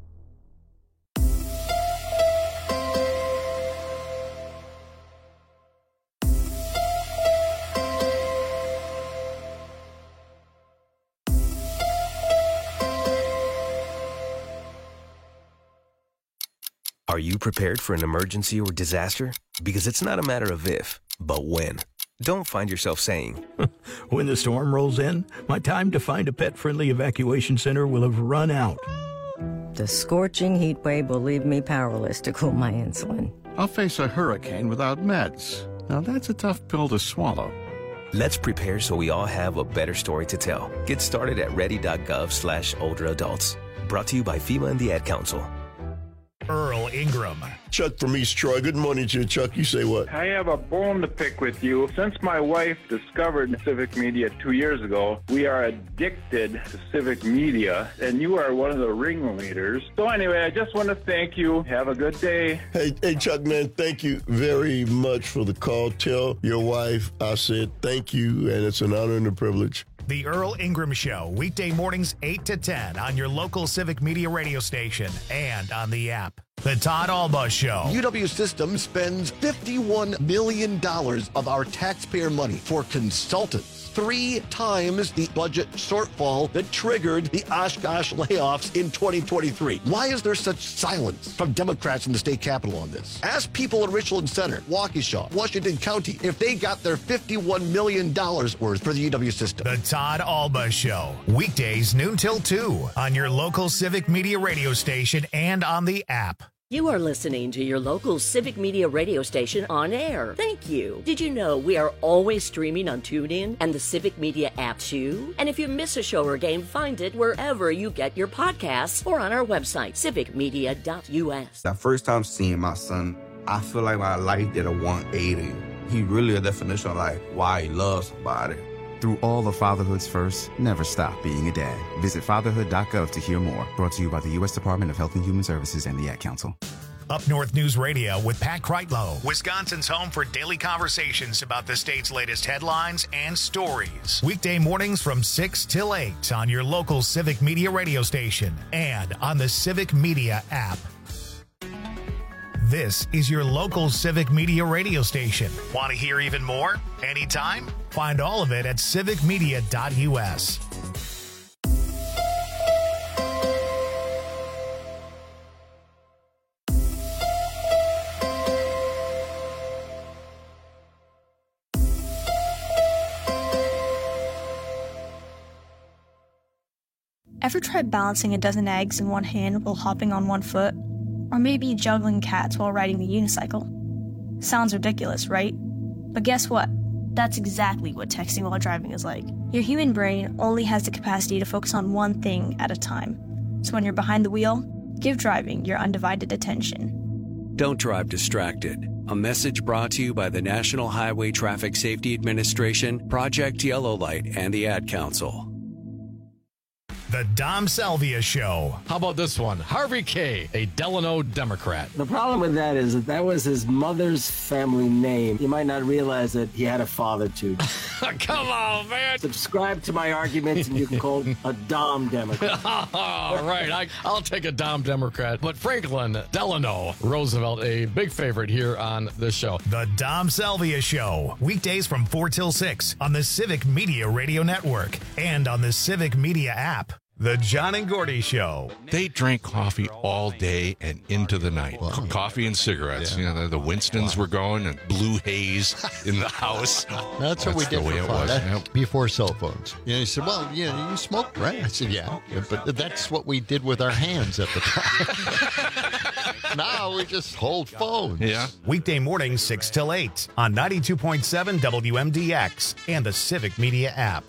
Are you prepared for an emergency or disaster? Because it's not a matter of if, but when. Don't find yourself saying, when the storm rolls in, my time to find a pet-friendly evacuation center will have run out. The scorching heat wave will leave me powerless to cool my insulin. I'll face a hurricane without meds. Now that's a tough pill to swallow. Let's prepare so we all have a better story to tell. Get started at ready.gov slash older adults. Brought to you by FEMA and the Ad Council. Earl Ingram. Chuck from East Troy. Good morning to you, Chuck. You say what? I have a bone to pick with you. Since my wife discovered Civic Media two years ago, we are addicted to Civic Media, and you are one of the ringleaders. So anyway, I just want to thank you. Have a good day. Hey, hey, Chuck, man, thank you very much for the call. Tell your wife I said thank you, and it's an honor and a privilege. The Earl Ingram Show, weekday mornings eight to ten on your local Civic Media radio station and on the app. The Todd Alba Show. U W Systems spends fifty-one million dollars of our taxpayer money for consultants, three times the budget shortfall that triggered the Oshkosh layoffs in twenty twenty-three. Why is there such silence from Democrats in the state capitol on this? Ask people in Richland Center, Waukesha, Washington County if they got their fifty-one million dollars worth for the U W system. The Todd Alba Show, weekdays noon till two on your local Civic Media radio station and on the app. You are listening to your local Civic Media radio station on air. Thank you. Did you know we are always streaming on TuneIn and the Civic Media app too? And if you miss a show or game, find it wherever you get your podcasts or on our website, civic media dot u s. That first time seeing my son, I feel like my life did a one eighty. He really a definition of like why he loves somebody. Through all of fatherhood's first, never stop being a dad. Visit fatherhood dot gov to hear more. Brought to you by the U S Department of Health and Human Services and the Ad Council. Up North News Radio with Pat Kreitlow, Wisconsin's home for daily conversations about the state's latest headlines and stories. Weekday mornings from six till eight on your local Civic Media radio station and on the Civic Media app. This is your local Civic Media radio station. Want to hear even more? Anytime? Find all of it at civic media dot u s. Ever tried balancing a dozen eggs in one hand while hopping on one foot? Or maybe juggling cats while riding the unicycle? Sounds ridiculous, right? But guess what? That's exactly what texting while driving is like. Your human brain only has the capacity to focus on one thing at a time. So when you're behind the wheel, give driving your undivided attention. Don't drive distracted. A message brought to you by the National Highway Traffic Safety Administration, Project Yellow Light, and the Ad Council. The Dom Salvia Show. How about this one? Harvey K., a Delano Democrat. The problem with that is that that was his mother's family name. You might not realize that he had a father, too. Come on, man. Subscribe to my arguments and you can call a Dom Democrat. All right, I, I'll take a Dom Democrat. But Franklin Delano Roosevelt, a big favorite here on this show. The Dom Salvia Show. Weekdays from four till six on the Civic Media Radio Network and on the Civic Media app. The John and Gordy Show. They drank coffee all day and into the night. Co- Coffee and cigarettes. Yeah. You know, the, the Winstons were going and blue haze in the house. That's what we did the way for it fun. was. That- Yep. Before cell phones. You know, he said, well, you know, you smoked, right? I said, yeah. Yeah, but that's what we did with our hands at the time. Now we just hold phones. Yeah. Weekday mornings six till eight on ninety-two point seven W M D X and the Civic Media app.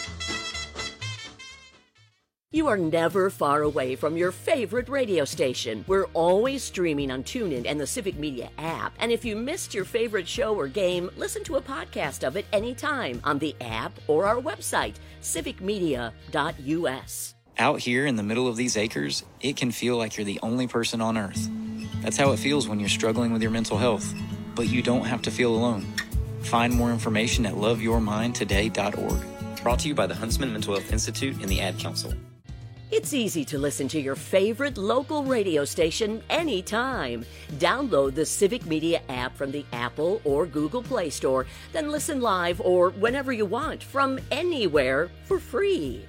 You are never far away from your favorite radio station. We're always streaming on TuneIn and the Civic Media app. And if you missed your favorite show or game, listen to a podcast of it anytime on the app or our website, civic media dot U S. Out here in the middle of these acres, it can feel like you're the only person on Earth. That's how it feels when you're struggling with your mental health. But you don't have to feel alone. Find more information at love your mind today dot org. Brought to you by the Huntsman Mental Health Institute and the Ad Council. It's easy to listen to your favorite local radio station anytime. Download the Civic Media app from the Apple or Google Play Store, then listen live or whenever you want from anywhere for free.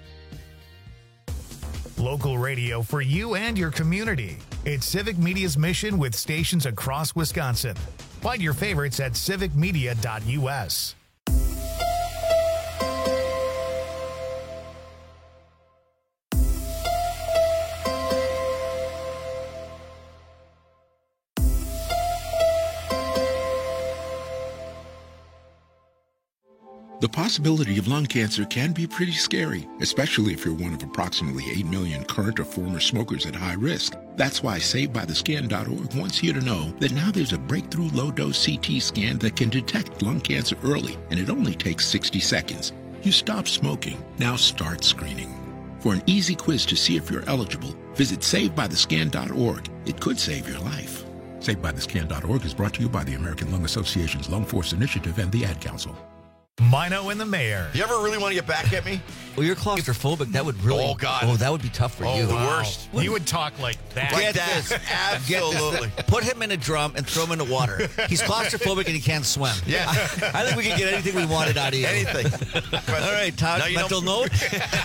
Local radio for you and your community. It's Civic Media's mission with stations across Wisconsin. Find your favorites at civic media dot U S. The possibility of lung cancer can be pretty scary, especially if you're one of approximately eight million current or former smokers at high risk. That's why Saved By The Scan dot org wants you to know that now there's a breakthrough low-dose C T scan that can detect lung cancer early, and it only takes sixty seconds. You stop smoking, now start screening. For an easy quiz to see if you're eligible, visit Saved By The Scan dot org. It could save your life. Saved By The Scan dot org is brought to you by the American Lung Association's Lung Force Initiative and the Ad Council. Mino and the Mayor. You ever really want to get back at me? Well, you're claustrophobic. That would really. Oh, God. Oh, that would be tough for Oh, you. the worst. You would talk like that. Like Get that. this. Absolutely. Get this. Put him in a drum and throw him in the water. He's claustrophobic and he can't swim. Yeah. I, I think we can get anything we wanted out of you. Anything. All right, Todd, Now you mental know- note.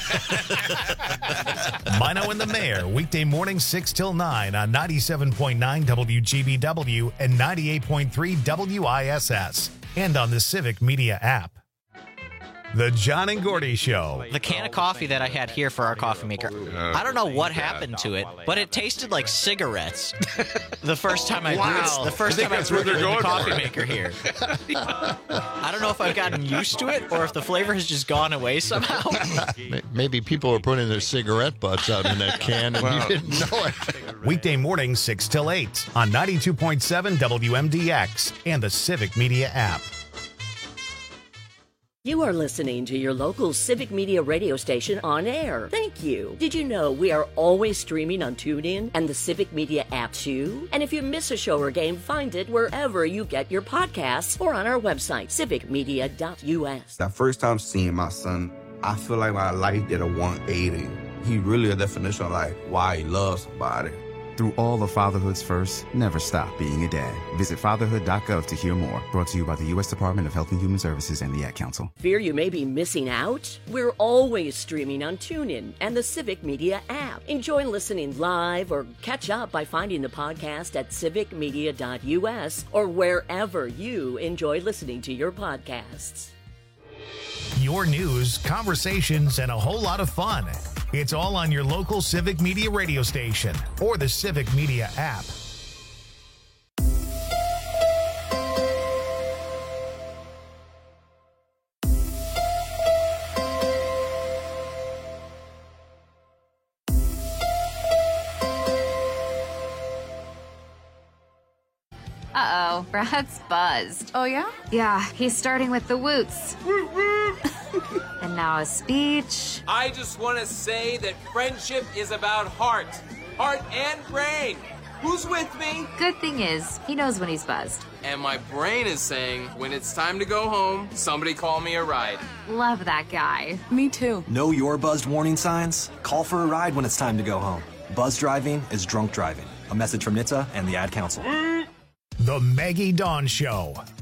Mino and the Mayor, weekday mornings six till nine on ninety-seven point nine W G B W and ninety-eight point three W I S S and on the Civic Media app. The John and Gordy Show. The can of coffee that I had here for our coffee maker, I don't know what happened to it, but it tasted like cigarettes. The first time I Wow. brewed it, the first I think time I that's what brewed it they're in the going coffee for. maker here. I don't know if I've gotten used to it or if the flavor has just gone away somehow. Maybe people are putting their cigarette butts out in that can and Wow. you didn't know it. Weekday mornings six till eight on ninety-two point seven W M D X and the Civic Media app. You are listening to your local Civic Media radio station on air. Thank you. Did you know we are always streaming on TuneIn and the Civic Media app too? And if you miss a show or game, find it wherever you get your podcasts or on our website, civic media dot U S. That first time seeing my son, I feel like my life did a one eighty. He really a definition of like why he loves somebody. Through all of fatherhood's first, never stop being a dad. Visit fatherhood dot gov to hear more. Brought to you by the U S Department of Health and Human Services and the Ad Council. Fear you may be missing out? We're always streaming on TuneIn and the Civic Media app. Enjoy listening live or catch up by finding the podcast at civic media dot U S or wherever you enjoy listening to your podcasts. Your news, conversations, and a whole lot of fun. It's all on your local Civic Media radio station or the Civic Media app. Uh-oh, Brad's buzzed. Oh, yeah? Yeah, he's starting with the woots. And now a speech. I just want to say that friendship is about heart. Heart and brain. Who's with me? Good thing is, he knows when he's buzzed. And my brain is saying, when it's time to go home, somebody call me a ride. Love that guy. Me too. Know your buzzed warning signs? Call for a ride when it's time to go home. Buzz driving is drunk driving. A message from N H T S A and the Ad Council. The Maggie Dawn Show.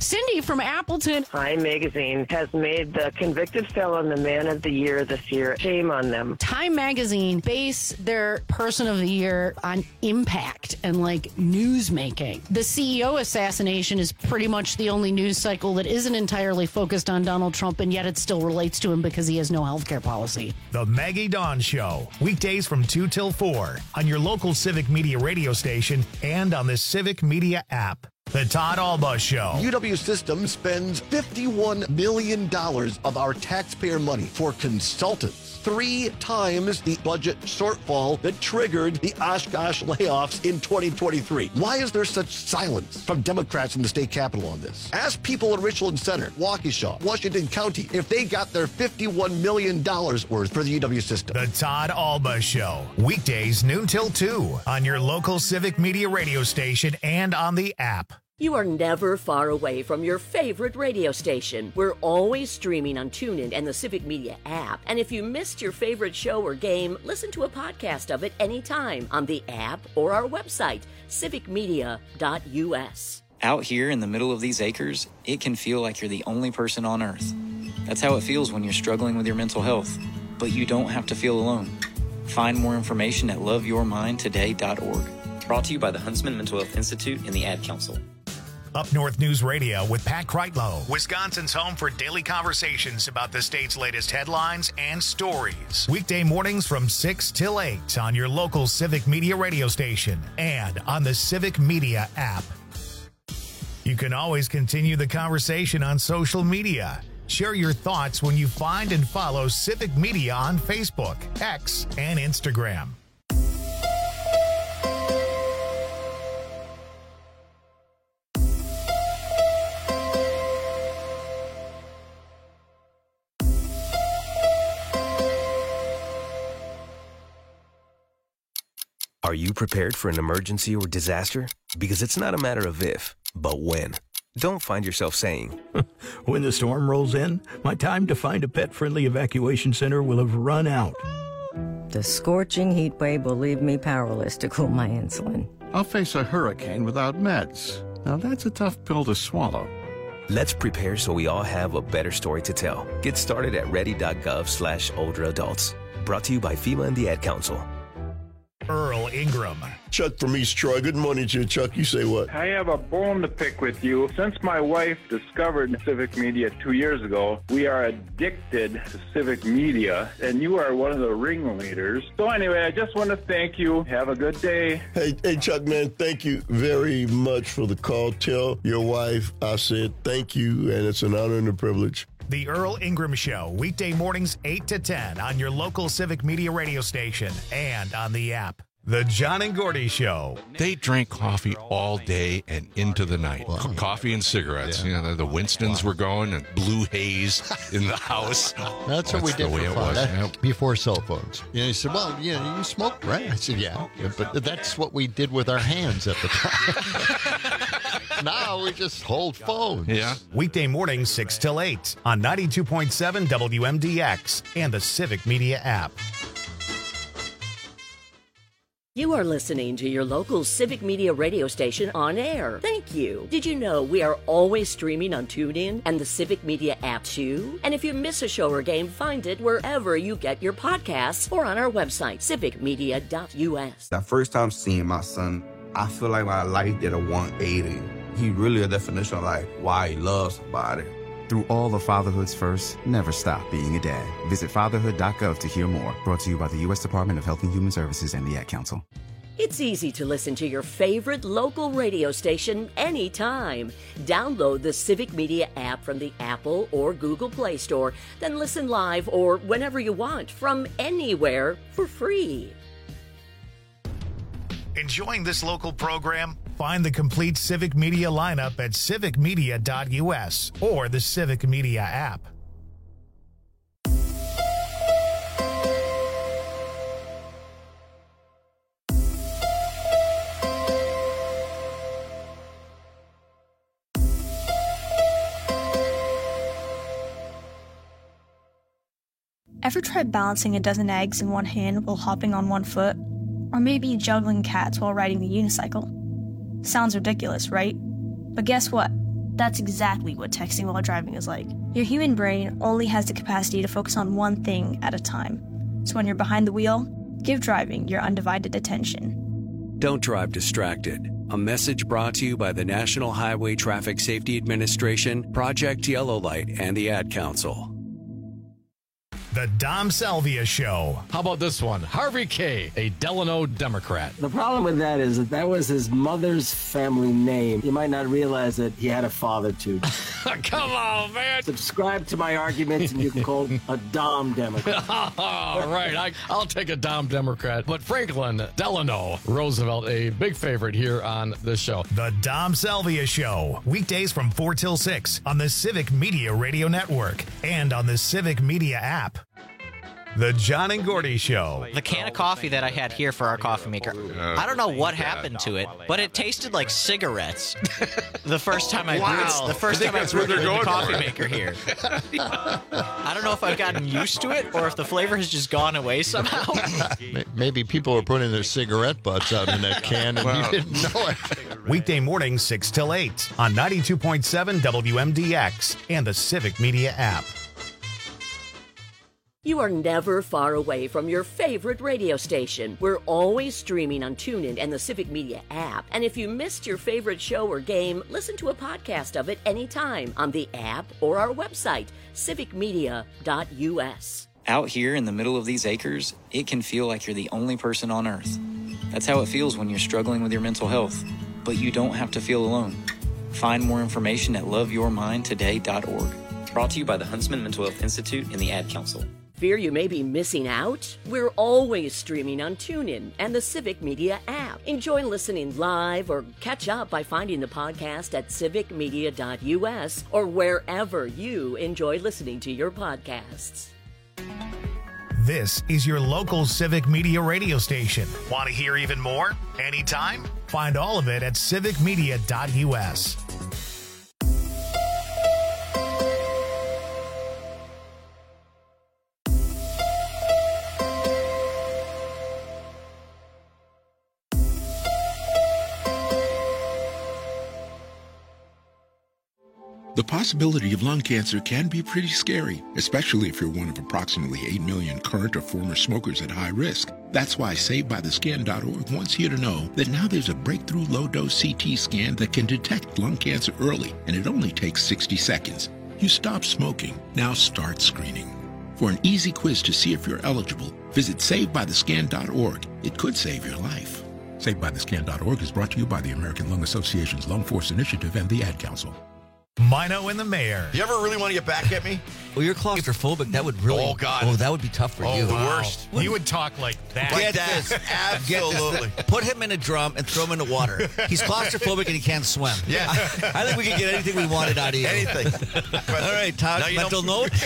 Cindy from Appleton. Time Magazine has made the convicted felon the man of the year this year. Shame on them. Time Magazine base their person of the year on impact and like news making. The C E O assassination is pretty much the only news cycle that isn't entirely focused on Donald Trump, and yet it still relates to him because he has no health care policy. The Maggie Dawn Show, weekdays from two till four on your local Civic Media radio station and on the Civic Media app. The Todd Alba Show. U W Systems spends fifty-one million dollars of our taxpayer money for consultants. Three times the budget shortfall that triggered the Oshkosh layoffs in twenty twenty-three. Why is there such silence from Democrats in the state capitol on this? Ask people in Richland Center, Waukesha, Washington County if they got their fifty-one million dollars worth for the U W system. The Todd Alba Show. Weekdays noon till two on your local Civic Media radio station and on the app. You are never far away from your favorite radio station. We're always streaming on TuneIn and the Civic Media app. And if you missed your favorite show or game, listen to a podcast of it anytime on the app or our website, civic media dot u s. Out here in the middle of these acres, it can feel like you're the only person on Earth. That's how it feels when you're struggling with your mental health. But you don't have to feel alone. Find more information at love your mind today dot org. Brought to you by the Huntsman Mental Health Institute and the Ad Council. Up North News Radio with Pat Kreitlow, Wisconsin's home for daily conversations about the state's latest headlines and stories. Weekday mornings from six till eight on your local Civic Media radio station and on the Civic Media app. You can always continue the conversation on social media. Share your thoughts when you find and follow Civic Media on Facebook, X, and Instagram. Are you prepared for an emergency or disaster? Because it's not a matter of if, but when. Don't find yourself saying, when the storm rolls in, my time to find a pet-friendly evacuation center will have run out. The scorching heat wave will leave me powerless to cool my insulin. I'll face a hurricane without meds. Now that's a tough pill to swallow. Let's prepare so we all have a better story to tell. Get started at ready.gov slash older adults. Brought to you by FEMA and the Ad Council. Earl Ingram. Chuck from East Troy. Good morning to you, Chuck. You say what? I have a bone to pick with you. Since my wife discovered Civic Media two years ago, we are addicted to Civic Media, and you are one of the ringleaders. So anyway, I just want to thank you. Have a good day. Hey, hey, Chuck, man, thank you very much for the call. Tell your wife I said thank you, and it's an honor and a privilege. The Earl Ingram Show, weekday mornings eight to ten on your local Civic Media radio station and on the app. The John and Gordy Show. They drank coffee all day and into the night. Wow. Co- coffee and cigarettes. Yeah. You know, the Winstons wow. were going and blue haze in the house. That's, That's what we did the way for it fun. was. That, Yep. Before cell phones. You know, he said, well, you know, you smoke, right? I said, yeah. yeah but that's what we did with our hands at the time. Now we just hold phones. Yeah. Weekday mornings six till eight on ninety-two point seven W M D X and the Civic Media app. You are listening to your local Civic Media radio station on air. Thank you. Did you know we are always streaming on TuneIn and the Civic Media app too? And if you miss a show or game, find it wherever you get your podcasts or on our website, civic media dot u s. The first time seeing my son, I feel like my life did a one eighty. He really a definition of like why he loves somebody. Through all of fatherhood's first, never stop being a dad. Visit fatherhood dot gov to hear more. Brought to you by the U S Department of Health and Human Services and the Ad Council. It's easy to listen to your favorite local radio station anytime. Download the Civic Media app from the Apple or Google Play Store, then listen live or whenever you want from anywhere for free. Enjoying this local program? Find the complete Civic Media lineup at civic media dot u s or the Civic Media app. Ever tried balancing a dozen eggs in one hand while hopping on one foot? Or maybe juggling cats while riding the unicycle? Sounds ridiculous, right? But guess what? That's exactly what texting while driving is like. Your human brain only has the capacity to focus on one thing at a time. So when you're behind the wheel, give driving your undivided attention. Don't drive distracted. A message brought to you by the National Highway Traffic Safety Administration, Project Yellow Light, and the Ad Council. The Dom Salvia Show. How about this one? Harvey K., a Delano Democrat. The problem with that is that that was his mother's family name. You might not realize that he had a father, too. Come on, man. Subscribe to my arguments and you can call a Dom Democrat. All right, I, I'll take a Dom Democrat. But Franklin Delano Roosevelt, a big favorite here on this show. The Dom Salvia Show. Weekdays from four till six on the Civic Media Radio Network and on the Civic Media app. The John and Gordy Show. The can of coffee that I had here for our coffee maker, Uh, I don't know what happened to it, but it tasted like cigarettes. The first time I Wow. brewed, the first I think time I that's where brewed they're the going coffee for it. maker here. I don't know if I've gotten used to it or if the flavor has just gone away somehow. Maybe people are putting their cigarette butts out in that can and Wow. you didn't know it. Weekday mornings six till eight on ninety-two point seven W M D X and the Civic Media app. You are never far away from your favorite radio station. We're always streaming on TuneIn and the Civic Media app. And if you missed your favorite show or game, listen to a podcast of it anytime on the app or our website, civic media dot U S. Out here in the middle of these acres, it can feel like you're the only person on Earth. That's how it feels when you're struggling with your mental health. But you don't have to feel alone. Find more information at love your mind today dot org. Brought to you by the Huntsman Mental Health Institute and the Ad Council. Fear you may be missing out? We're always streaming on TuneIn and the Civic Media app. Enjoy listening live or catch up by finding the podcast at civic media dot U S or wherever you enjoy listening to your podcasts. This is your local Civic Media radio station. Want to hear even more? Anytime? Find all of it at civic media dot U S. The possibility of lung cancer can be pretty scary, especially if you're one of approximately eight million current or former smokers at high risk. That's why Saved By The Scan dot org wants you to know that now there's a breakthrough low-dose C T scan that can detect lung cancer early, and it only takes sixty seconds. You stop smoking, now start screening. For an easy quiz to see if you're eligible, visit Saved By The Scan dot org. It could save your life. Saved By The Scan dot org is brought to you by the American Lung Association's Lung Force Initiative and the Ad Council. Mino and the Mayor. You ever really want to get back at me? Well, you're claustrophobic. That would really. Oh, God. Oh, that would be tough for Oh, you. the worst. You would talk like that. Like Get that. this. Absolutely. Get this. Put him in a drum and throw him in the water. He's claustrophobic and he can't swim. Yeah. I, I think we can get anything we wanted out of you. Anything. All right, Todd, Now you mental know- note.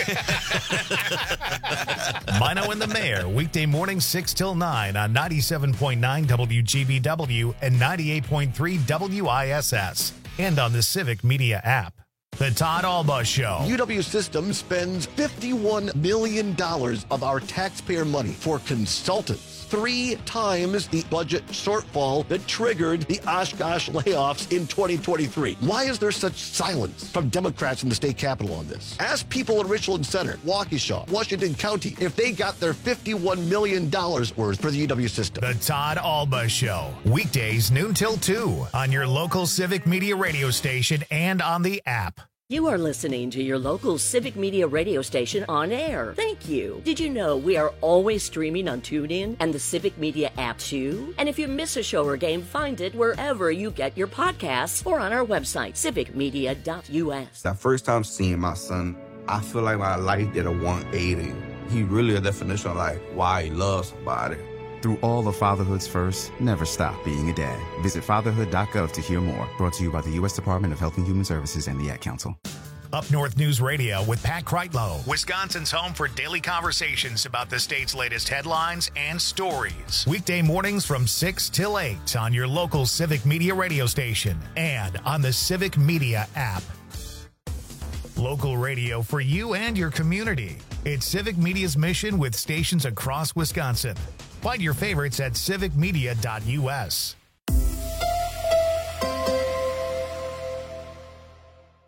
Mino and the Mayor, weekday mornings six till nine on ninety-seven point nine W G B W and ninety-eight point three W I S S and on the Civic Media app. The Todd Alba Show. U W Systems spends fifty-one million dollars of our taxpayer money for consultants. Three times the budget shortfall that triggered the Oshkosh layoffs in twenty twenty-three. Why is there such silence from Democrats in the state capitol on this? Ask people in Richland Center, Waukesha, Washington County if they got their fifty-one million dollars worth for the U W system. The Todd Alba Show. Weekdays noon till two on your local Civic Media radio station and on the app. You are listening to your local Civic Media radio station on air. Thank you. Did you know we are always streaming on TuneIn and the Civic Media app too? And if you miss a show or game, find it wherever you get your podcasts or on our website, civic media dot U S. That first time seeing my son, I feel like my life did a one eighty. He really a definition of like why he loves somebody. Through all of fatherhood's first, never stop being a dad. Visit fatherhood dot gov to hear more. Brought to you by the U S Department of Health and Human Services and the Ad Council. Up North News Radio with Pat Kreitlow, Wisconsin's home for daily conversations about the state's latest headlines and stories. Weekday mornings from six till eight on your local Civic Media radio station and on the Civic Media app. Local radio for you and your community. It's Civic Media's mission with stations across Wisconsin. Find your favorites at civic media dot U S.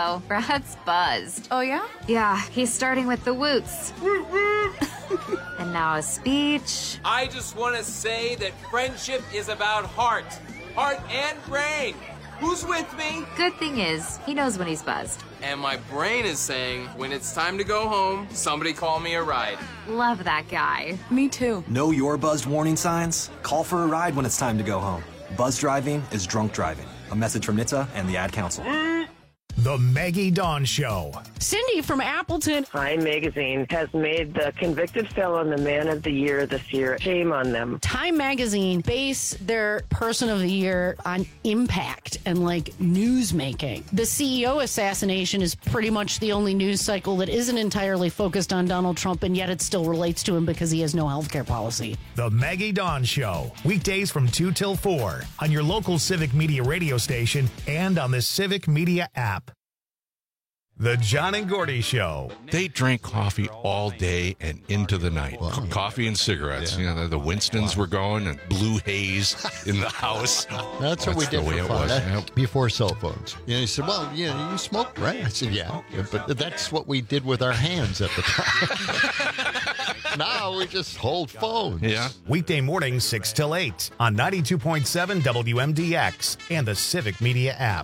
go. Brad's buzzed. Oh, yeah? Yeah, he's starting with the woots. And now a speech. I just want to say that friendship is about heart. Heart and brain. Who's with me? Good thing is, he knows when he's buzzed. And my brain is saying, when it's time to go home, somebody call me a ride. Love that guy. Me too. Know your buzzed warning signs? Call for a ride when it's time to go home. Buzz driving is drunk driving. A message from N H T S A and the Ad Council. The Maggie Dawn Show. Cindy from Appleton. Time Magazine has made the convicted felon the man of the year this year. Shame on them. Time Magazine base their person of the year on impact and like news making. The C E O assassination is pretty much the only news cycle that isn't entirely focused on Donald Trump, and yet it still relates to him because he has no health care policy. The Maggie Dawn Show. Weekdays from two till four on your local Civic Media radio station and on the Civic Media app. The John and Gordy Show. They drank coffee all day and into the night. Wow. Coffee and cigarettes. Yeah. You know, the, the Winstons were going and blue haze in the house. That's what we did the way for it fun. was. That- Yep. Before cell phones. You know, he said, well, you know, you smoked, right? I said, yeah. Yeah, but that's what we did with our hands at the time. Now we just hold phones. Yeah. Weekday mornings six till eight on ninety-two point seven W M D X and the Civic Media app.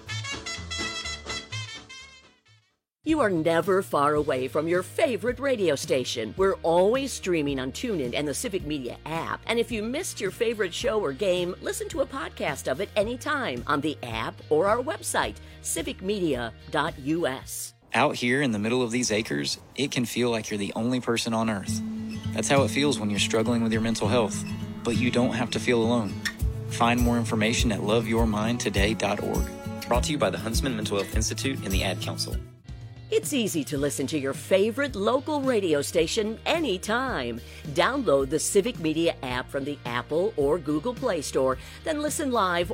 You are never far away from your favorite radio station. We're always streaming on TuneIn and the Civic Media app. And if you missed your favorite show or game, listen to a podcast of it anytime on the app or our website, civic media dot U S. Out here in the middle of these acres, it can feel like you're the only person on earth. That's how it feels when you're struggling with your mental health. But you don't have to feel alone. Find more information at love your mind today dot org. Brought to you by the Huntsman Mental Health Institute and the Ad Council. It's easy to listen to your favorite local radio station anytime. Download the Civic Media app from the Apple or Google Play Store, then listen live